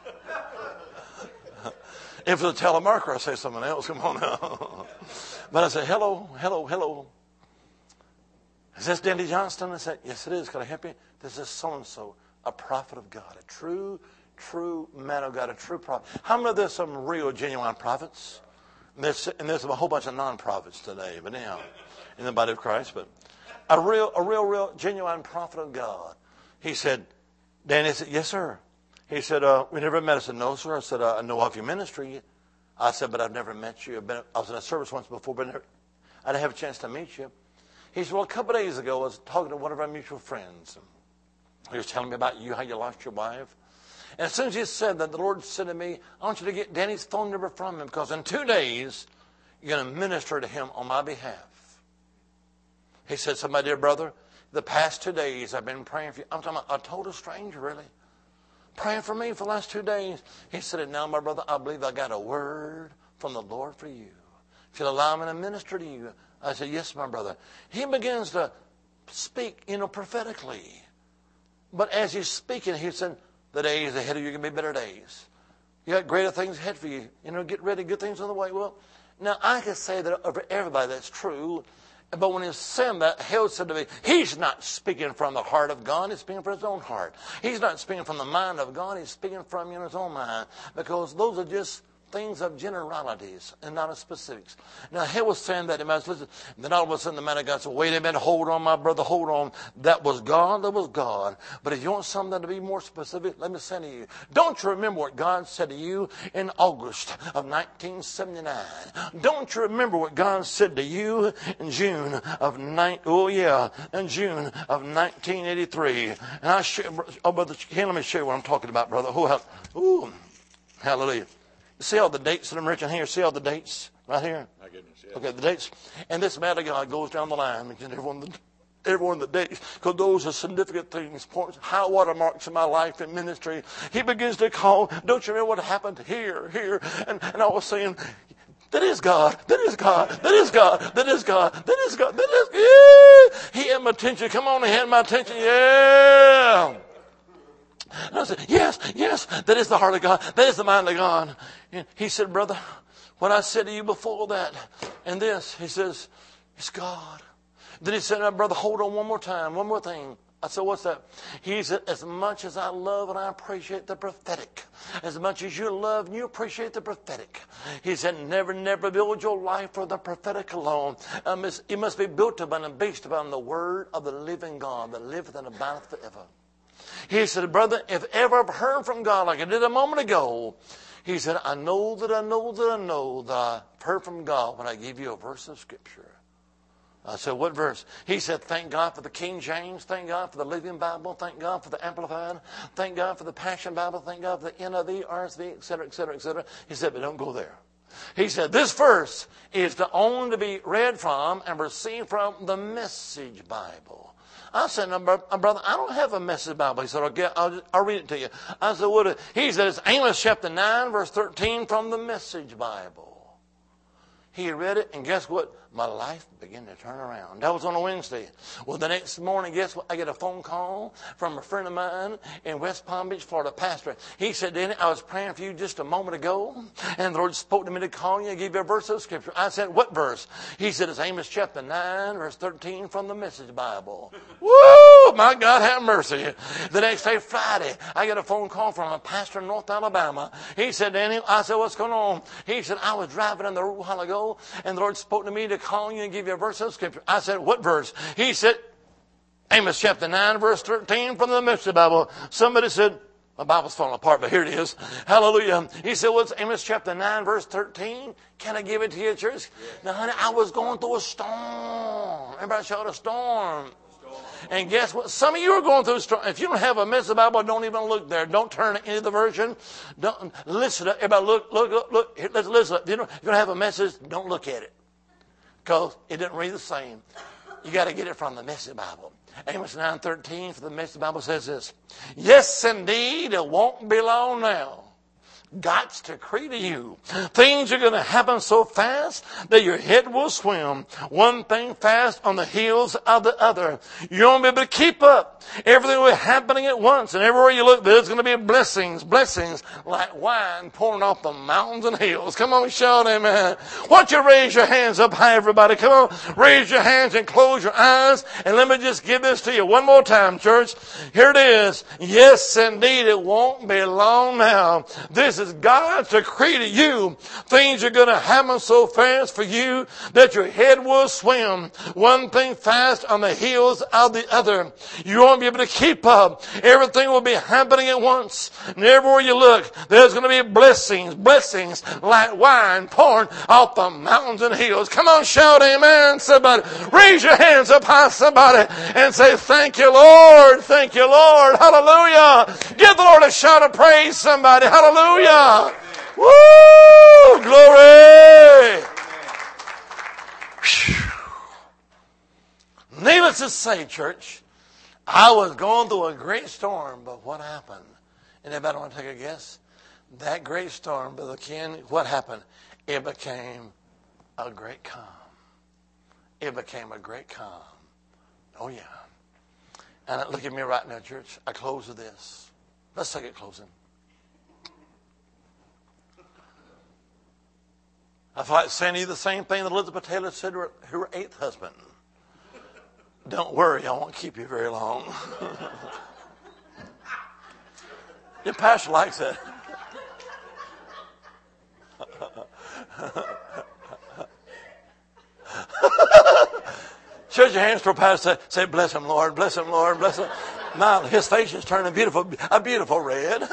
if it's a telemarketer, I say something else. Come on now. But I said, hello. Is this Dandy Johnston? I said, yes, it is. Can I help you? This is so-and-so, a prophet of God, a true man of God, a true prophet. How many of there's some real, genuine prophets? And there's a whole bunch of non-prophets today, but now, in the body of Christ. But a real, genuine prophet of God. He said, Danny said, yes, sir. He said, we never met. I said, no, sir. I said, I know of your ministry. I said, but I've never met you. I was in a service once before, but I didn't have a chance to meet you. He said, well, a couple of days ago, I was talking to one of our mutual friends. He was telling me about you, how you lost your wife. And as soon as he said that, the Lord said to me, I want you to get Danny's phone number from him, because in 2 days, you're going to minister to him on my behalf. He said, so my dear brother, the past 2 days I've been praying for you. I'm talking about a total stranger, really. Praying for me for the last 2 days. He said, and now, my brother, I believe I got a word from the Lord for you. If you'll allow me to minister to you. I said, yes, my brother. He begins to speak, prophetically. But as he's speaking, he said, the days ahead of you are going to be better days. You got greater things ahead for you. Get ready, good things on the way. Well, now I can say that over everybody that's true. But when he's saying that, hell said to me, he's not speaking from the heart of God. He's speaking from his own heart. He's not speaking from the mind of God. He's speaking from his own mind. Because those are just things of generalities and not of specifics. Now, he was saying that, and I was listening, and then all of a sudden the man of God said, wait a minute, hold on, my brother, hold on. That was God. But if you want something to be more specific, let me say to you, don't you remember what God said to you in August of 1979? Don't you remember what God said to you in June of 1983? And Brother Ken, let me show you what I'm talking about, brother. Hallelujah. See all the dates that I'm writing here? See all the dates right here? My goodness, yeah. Okay, the dates. And this man of God goes down the line, and everyone the dates, because those are significant things, points, high watermarks in my life and ministry. He begins to call, don't you remember what happened here? And I was saying, that is God. Yeah. He had my attention. Come on, he had my attention. Yeah. And I said, yes, that is the heart of God. That is the mind of God. And he said, brother, what I said to you before that and this, he says, it's God. Then he said, now, brother, hold on one more time, one more thing. I said, what's that? He said, as much as I love and I appreciate the prophetic, as much as you love and you appreciate the prophetic, he said, never build your life for the prophetic alone. It must be built upon and based upon the word of the living God that liveth and abideth forever. He said, brother, if ever I've heard from God like I did a moment ago, he said, I know that I've heard from God when I give you a verse of Scripture. I said, what verse? He said, thank God for the King James. Thank God for the Living Bible. Thank God for the Amplified. Thank God for the Passion Bible. Thank God for the NIV, RSV, etc., etc., etc. He said, but don't go there. He said, this verse is to only to be read from and received from the Message Bible. I said, no, brother, I don't have a Message Bible. He said, I'll read it to you. I said, what? He said, it's Amos chapter 9, verse 13 from the Message Bible. He read it, and guess what? My life began to turn around. That was on a Wednesday. Well, the next morning, guess what? I get a phone call from a friend of mine in West Palm Beach, Florida, pastor. He said, Danny, I was praying for you just a moment ago, and the Lord spoke to me to call you and give you a verse of Scripture. I said, what verse? He said, it's Amos chapter 9, verse 13 from the Message Bible. Woo! My God, have mercy. The next day, Friday, I get a phone call from a pastor in North Alabama. He said, Danny, I said, what's going on? He said, I was driving on the road a while ago, and the Lord spoke to me to call you and give you a verse of Scripture. I said, what verse? He said, Amos chapter 9, verse 13 from the Message Bible. Somebody said, my Bible's falling apart, but here it is. Hallelujah. He said, what's Amos chapter 9, verse 13? Can I give it to you, church? Now, honey, I was going through a storm. Everybody shout a storm. And guess what? Some of you are going through a storm. If you don't have a Message Bible, don't even look there. Don't turn to any of the version. Don't listen to everybody. Look. Let's listen. If you don't have a message, don't look at it, because it didn't read the same. You got to get it from the Message Bible. Amos 9:13 for the Message Bible says this. Yes, indeed, it won't be long now. God's decree to you. Things are going to happen so fast that your head will swim. One thing fast on the heels of the other. You won't be able to keep up. Everything will be happening at once. And everywhere you look, there's going to be blessings like wine pouring off the mountains and hills. Come on, shout amen. Why don't you raise your hands up high, everybody? Come on, raise your hands and close your eyes. And let me just give this to you one more time, church. Here it is. Yes, indeed, it won't be long now. This is God's decree to you. Things are going to happen so fast for you that your head will swim. One thing fast on the heels of the other. You won't be able to keep up. Everything will be happening at once. And everywhere you look, there's going to be blessings like wine pouring off the mountains and hills. Come on, shout amen, somebody. Raise your hands up high, somebody, and say, thank you, Lord. Thank you, Lord. Hallelujah. Give the Lord a shout of praise, somebody. Hallelujah. Woo! Glory! Needless to say, church, I was going through a great storm, but what happened? Anybody want to take a guess? That great storm, Brother Ken, what happened? It became a great calm. It became a great calm. Oh, yeah. And look at me right now, church. I close with this. Let's take it closing. I feel like saying to you the same thing that Elizabeth Taylor said to her eighth husband. Don't worry, I won't keep you very long. Your pastor likes that. Shake your hands to a pastor. Say, bless him, Lord. Bless him, Lord. Bless him. Now his face is turning a beautiful red.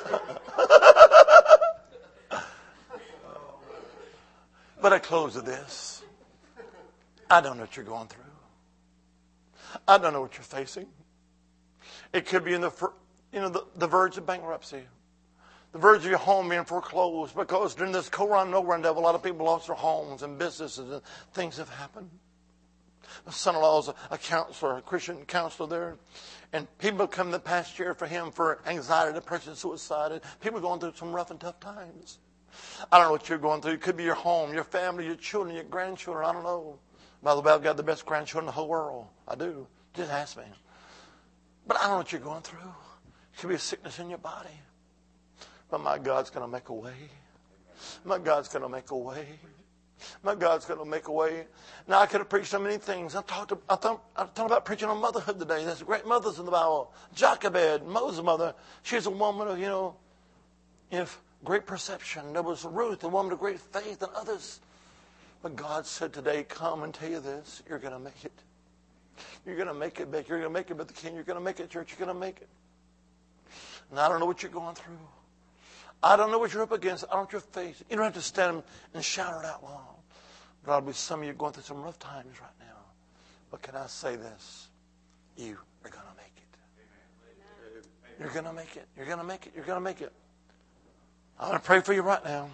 But I close with this. I don't know what you're going through. I don't know what you're facing. It could be in the verge of bankruptcy. The verge of your home being foreclosed, because during this co-run, no-run devil, a lot of people lost their homes and businesses, and things have happened. My son-in-law is a counselor, a Christian counselor there. And people come the past year for him for anxiety, depression, suicide. And people are going through some rough and tough times. I don't know what you're going through. It could be your home, your family, your children, your grandchildren. I don't know. By the way, I've got the best grandchildren in the whole world. I do. Just ask me. But I don't know what you're going through. It could be a sickness in your body. But my God's going to make a way. My God's going to make a way. My God's going to make a way. Now, I could have preached so many things. I thought about preaching on motherhood today. There's great mothers in the Bible. Jochebed, Moses' mother. She's a woman of, great perception. There was Ruth, a woman of great faith, and others. But God said today, come and tell you this. You're going to make it. You're going to make it big. You're going to make it, Brother King. You're going to make it, church. You're going to make it. And I don't know what you're going through. I don't know what you're up against. I don't know what you're facing. You don't have to stand and shout it out loud. But there'll be some of you going through some rough times right now. But can I say this? You are going to make it. You're going to make it. You're going to make it. You're going to make it. I'm going to pray for you right now.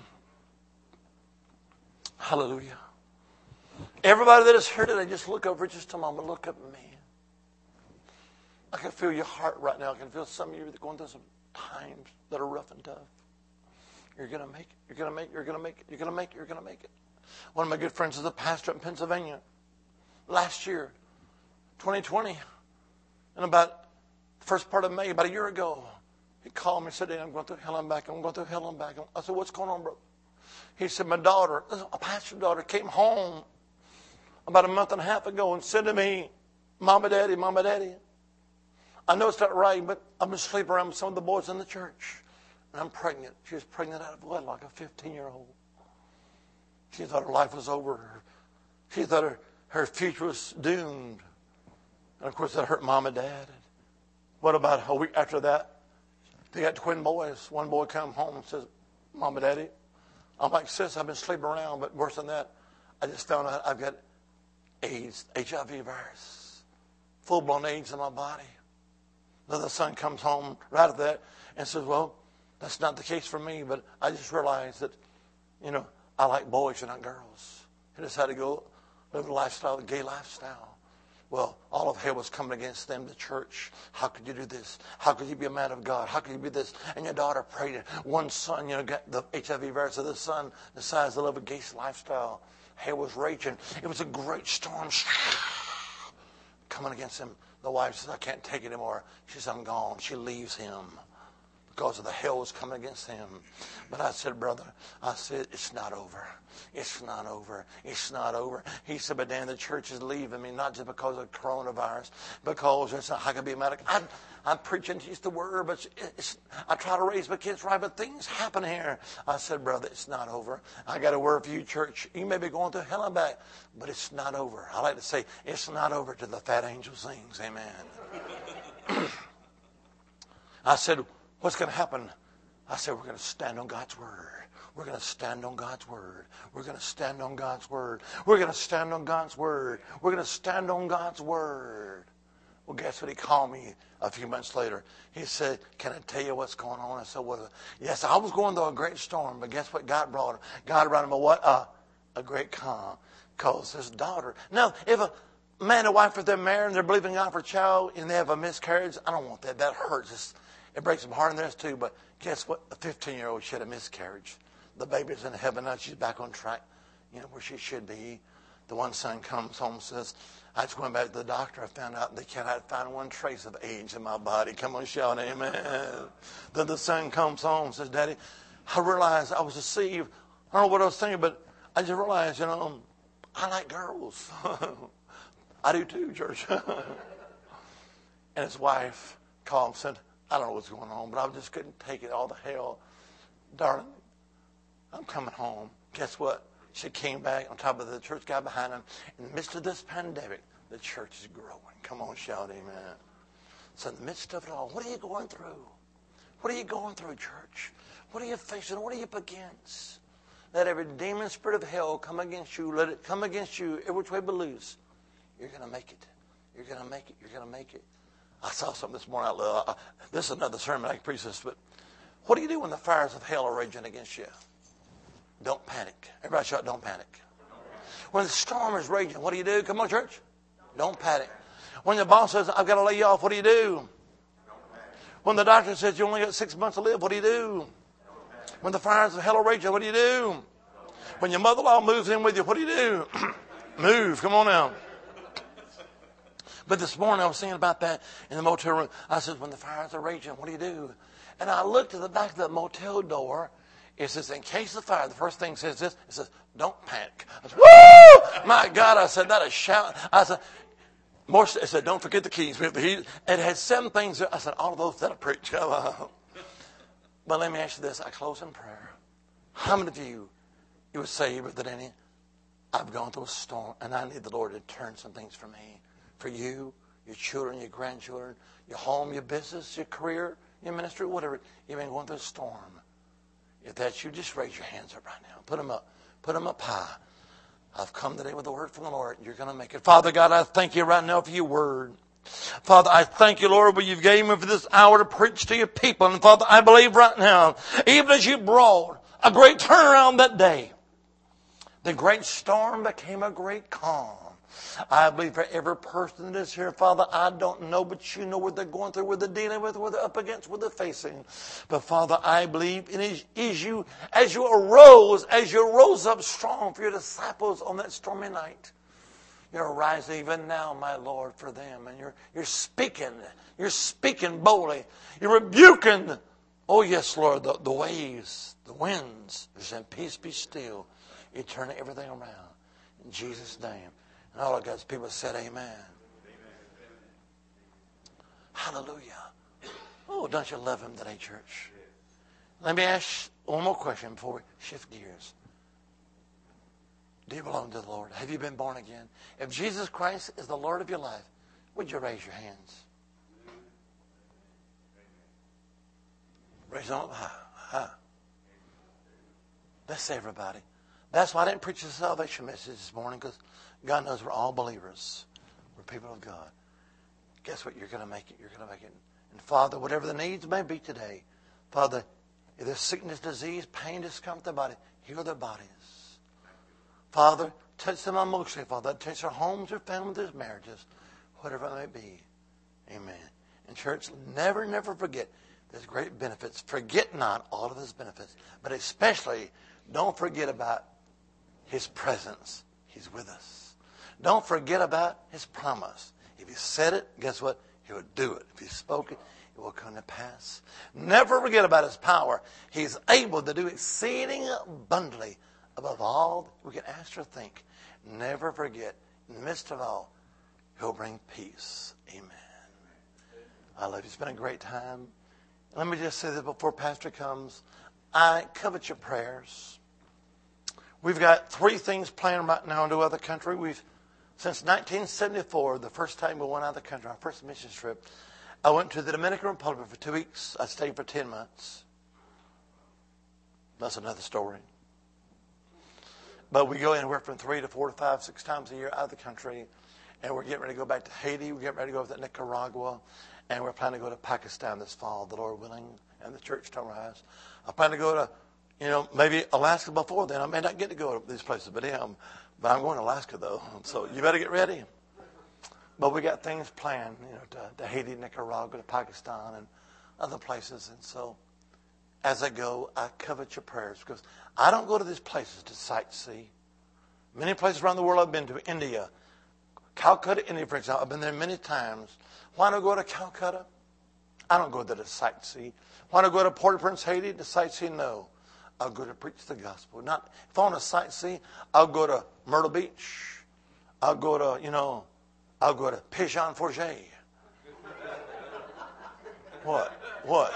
Hallelujah. Everybody that is here today, just look over just a moment. Look at me. I can feel your heart right now. I can feel some of you that are going through some times that are rough and tough. You're going to make it. You're going to make it. You're going to make it. You're going to make it. You're going to make it. One of my good friends is a pastor in Pennsylvania. Last year, 2020, and about the first part of May, about a year ago, he called me and said, "I'm going through hell and back. I'm going through hell and back." I said, "What's going on, bro?" He said, "My daughter, a pastor's daughter, came home about a month and a half ago and said to me, 'Mama, Daddy, Mama, Daddy, I know it's not right, but I've been sleeping around with some of the boys in the church, and I'm pregnant.'" She was pregnant out of wedlock, a 15-year-old. She thought her life was over. She thought her future was doomed. And, of course, that hurt Mom and Dad. What about a week after that? They got twin boys. One boy come home and says, "Mom and Daddy," I'm like, "Sis, I've been sleeping around, but worse than that, I just found out I've got AIDS, HIV virus, full-blown AIDS in my body." Another son comes home right after that and says, "Well, that's not the case for me, but I just realized that, I like boys and not girls. I just had to go live a lifestyle, a gay lifestyle." Well, all of hell was coming against them, the church. How could you do this? How could you be a man of God? How could you be this? And your daughter prayed. One son, got the HIV virus. The son decides to live a gay lifestyle. Hell was raging. It was a great storm coming against him. The wife says, "I can't take it anymore." She says, "I'm gone." She leaves him because of the hell was coming against him. But I said, "Brother," I said, "it's not over. It's not over. It's not over." He said, "But Dan, the church is leaving me, not just because of coronavirus, because it's not, I can be a medic. I'm preaching to the word, but I try to raise my kids right, but things happen here." I said, "Brother, it's not over. I got a word for you, church. You may be going through hell and back, but it's not over." I like to say, it's not over till the fat angel sings. Amen. I said, "What's going to happen?" I said, "We're going to stand on God's word. We're going to stand on God's word. We're going to stand on God's word. We're going to stand on God's word. We're going to stand on God's word." Well, guess what? He called me a few months later. He said, "Can I tell you what's going on?" I said, "What?" "Yes, I was going through a great storm, but guess what God brought him? God brought him a what? A great calm. Because his daughter." Now, if a man and wife, if they're married and they're believing God for a child and they have a miscarriage, I don't want that. That hurts. It breaks my heart in theirs too. But guess what? A 15-year-old, she had a miscarriage. The baby's in heaven now. She's back on track, where she should be. The one son comes home and says, "I just went back to the doctor. I found out they cannot find one trace of AIDS in my body." Come on, shout amen. Then the son comes home and says, "Daddy, I realized I was deceived. I don't know what I was thinking, but I just realized, I like girls." I do too, church. And his wife called and said, "I don't know what's going on, but I just couldn't take it, all the hell. Darling, I'm coming home." Guess what? She came back on top of the church guy behind him. In the midst of this pandemic, the church is growing. Come on, shout amen. So in the midst of it all, what are you going through? What are you going through, church? What are you facing? What are you up against? Let every demon spirit of hell come against you. Let it come against you every which way but loose. You're going to make it. You're going to make it. You're going to make it. I saw something this morning. This is another sermon. I can preach this. But what do you do when the fires of hell are raging against you? Don't panic. Everybody shout, "Don't panic." When the storm is raging, what do you do? Come on, church. Don't panic. When the boss says, "I've got to lay you off," what do you do? When the doctor says you only got 6 months to live, what do you do? When the fires of hell are raging, what do you do? When your mother-in-law moves in with you, what do you do? Move. Come on now. But this morning I was thinking about that in the motel room. I said, when the fires are raging, what do you do? And I looked at the back of the motel door. It says, "In case of fire," the first thing says this. It says, "Don't panic." I said, "Woo! My God!" I said, "That is shout." I said, it said, "Don't forget the keys." It had 7 things. I said, all of those that'll preach. But let me ask you this. I close in prayer. How many of you would say, "Brother Danny, I've gone through a storm and I need the Lord to turn some things for me, for you, your children, your grandchildren, your home, your business, your career, your ministry, whatever. You've been going through a storm." If that's you, just raise your hands up right now. Put them up. Put them up high. I've come today with a word from the Lord. You're going to make it. Father God, I thank you right now for your word. Father, I thank you, Lord, what you've gave me for this hour to preach to your people. And Father, I believe right now, even as you brought a great turnaround that day, the great storm became a great calm. I believe for every person that is here, Father, I don't know, but you know what they're going through, what they're dealing with, what they're up against, what they're facing. But Father, I believe as you rose up strong for your disciples on that stormy night, you're rising even now, my Lord, for them. And you're speaking boldly. You're rebuking, oh yes, Lord, the waves, the winds. You're saying, peace be still. You're turning everything around. In Jesus' name. And all of God's people said amen. Hallelujah. Oh, don't you love him today, church? Let me ask one more question before we shift gears. Do you belong to the Lord? Have you been born again? If Jesus Christ is the Lord of your life, would you raise your hands? Raise them up high. Let's say everybody. That's why I didn't preach the salvation message this morning, because God knows we're all believers. We're people of God. Guess what? You're going to make it. You're going to make it. And Father, whatever the needs may be today, Father, if there's sickness, disease, pain, discomfort, their body, heal their bodies. Father, touch them emotionally, Father. Touch their homes, their families, their marriages, whatever it may be. Amen. And church, never, never forget there's great benefits. Forget not all of his benefits, but especially don't forget about his presence. He's with us. Don't forget about his promise. If he said it, guess what? He will do it. If he spoke it, it will come to pass. Never forget about his power. He's able to do exceeding abundantly above all we can ask or think. Never forget, in the midst of all, he'll bring peace. Amen. I love you. It's been a great time. Let me just say this before Pastor comes. I covet your prayers. We've got 3 things planned right now into other country. Since 1974, the first time we went out of the country, our first mission trip, I went to the Dominican Republic for 2 weeks. I stayed for 10 months. That's another story. But we go anywhere from 3 to 4 to 5, 6 times a year out of the country. And we're getting ready to go back to Haiti. We're getting ready to go to Nicaragua. And we're planning to go to Pakistan this fall, the Lord willing, and the church to rise. I plan to go to, maybe Alaska before then. I may not get to go to these places, but I'm going to Alaska, though. So you better get ready. But we got things planned, to Haiti, Nicaragua, to Pakistan, and other places. And so as I go, I covet your prayers, because I don't go to these places to sightsee. Many places around the world I've been to. India, Calcutta, India, for example. I've been there many times. Why do I go to Calcutta? I don't go there to sightsee. Why do I go to Port-au-Prince, Haiti, to sightsee? No. I'll go to preach the gospel. If I want to sightsee, I'll go to Myrtle Beach. I'll go to Pigeon-Forget. What?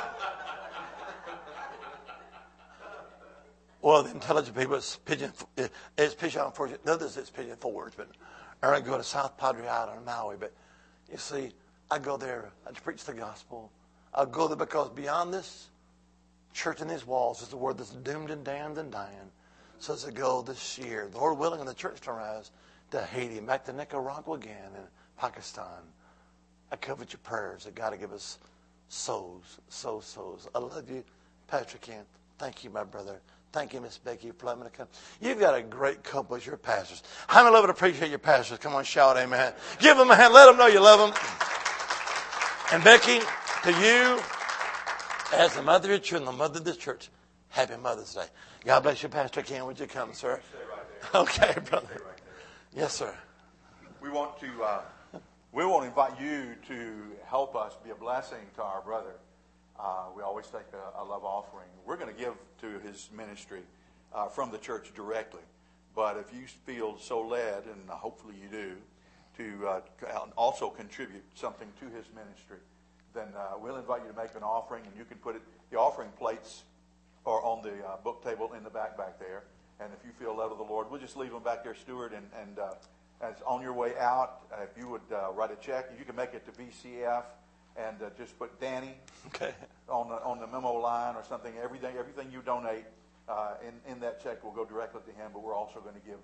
Well, the intelligent people, it's Pigeon-Forget. The others, it's Pigeon Forge. But or I go to South Padre Island, Maui. But you see, I go there to preach the gospel. I go there because beyond this church and these walls is the word that's doomed and damned and dying. So as I go this year, the Lord willing, and the church to rise, to Haiti, back to Nicaragua again, and Pakistan. I covet your prayers that God will give us souls. I love you, Pastor Kent. Thank you, my brother. Thank you, Miss Becky Fleming. You've got a great couple as your pastors. How many love and appreciate your pastors? Come on, shout amen. Give them a hand. Let them know you love them. And Becky, to you, as the mother of your children, the mother of this church, happy Mother's Day. God bless you, Pastor Ken. Would you come, sir? Okay, brother. Yes, sir. We want to invite you to help us be a blessing to our brother. We always take a love offering. We're going to give to his ministry from the church directly. But if you feel so led, and hopefully you do, to also contribute something to his ministry, then we'll invite you to make an offering, and you can put it. The offering plates are on the book table in the back there. And if you feel led of the Lord, we'll just leave them back there, Stuart. And as on your way out, if you would write a check, you can make it to VCF. And just put Danny on the memo line or something. Everything you donate in that check will go directly to him. But we're also going to give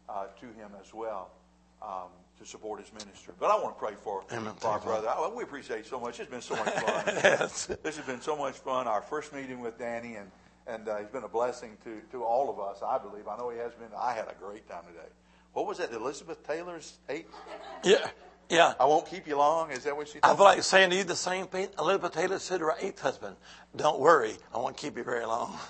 to him as well to support his ministry. But I want to pray for our brother. We appreciate it so much. It's been so much fun. Yes. This has been so much fun. Our first meeting with Danny, and he's been a blessing to all of us, I believe. I know he has been. I had a great time today. What was that, Elizabeth Taylor's 8? Yeah. I won't keep you long. Is that what she I told feel like saying to you the same thing Elizabeth Taylor said to her 8th husband. Don't worry, I won't keep you very long.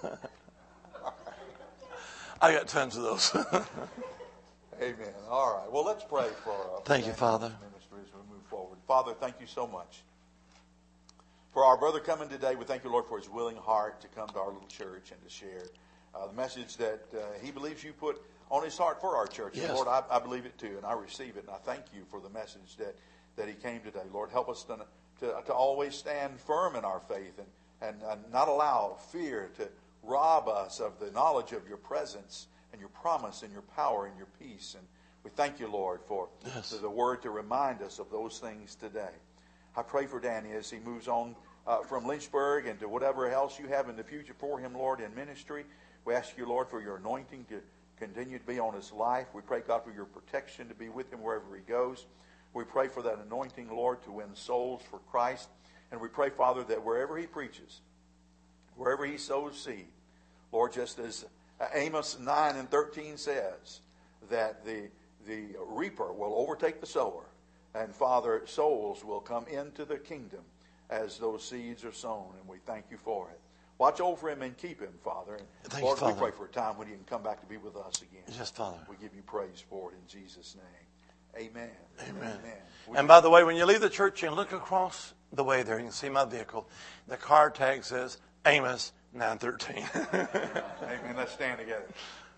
I got tons of those. Amen. All right. Well, let's pray for Thank you, Father. Ministry as we move forward. Father, thank you so much for our brother coming today. We thank you, Lord, for his willing heart to come to our little church and to share the message that he believes you put on his heart for our church. Yes. And Lord, I believe it too, and I receive it, and I thank you for the message that he came today. Lord, help us to always stand firm in our faith and not allow fear to rob us of the knowledge of your presence and your promise and your power and your peace. And we thank you, Lord, for the word to remind us of those things today. I pray for Danny as he moves on from Lynchburg and to whatever else you have in the future for him, Lord, in ministry. We ask you, Lord, for your anointing to continue to be on his life. We pray, God, for your protection to be with him wherever he goes. We pray for that anointing, Lord, to win souls for Christ. And we pray, Father, that wherever he preaches, wherever he sows seed, Lord, just as Amos 9:13 says, that the reaper will overtake the sower, and Father, souls will come into the kingdom as those seeds are sown, and we thank you for it. Watch over him and keep him, Father. And Lord, we pray for a time when he can come back to be with us again. Yes, Father. We give you praise for it in Jesus' name. Amen. Amen. And by the way, when you leave the church and look across the way there, you can see my vehicle. The car tag says Amos 9:13. Amen. Let's stand together.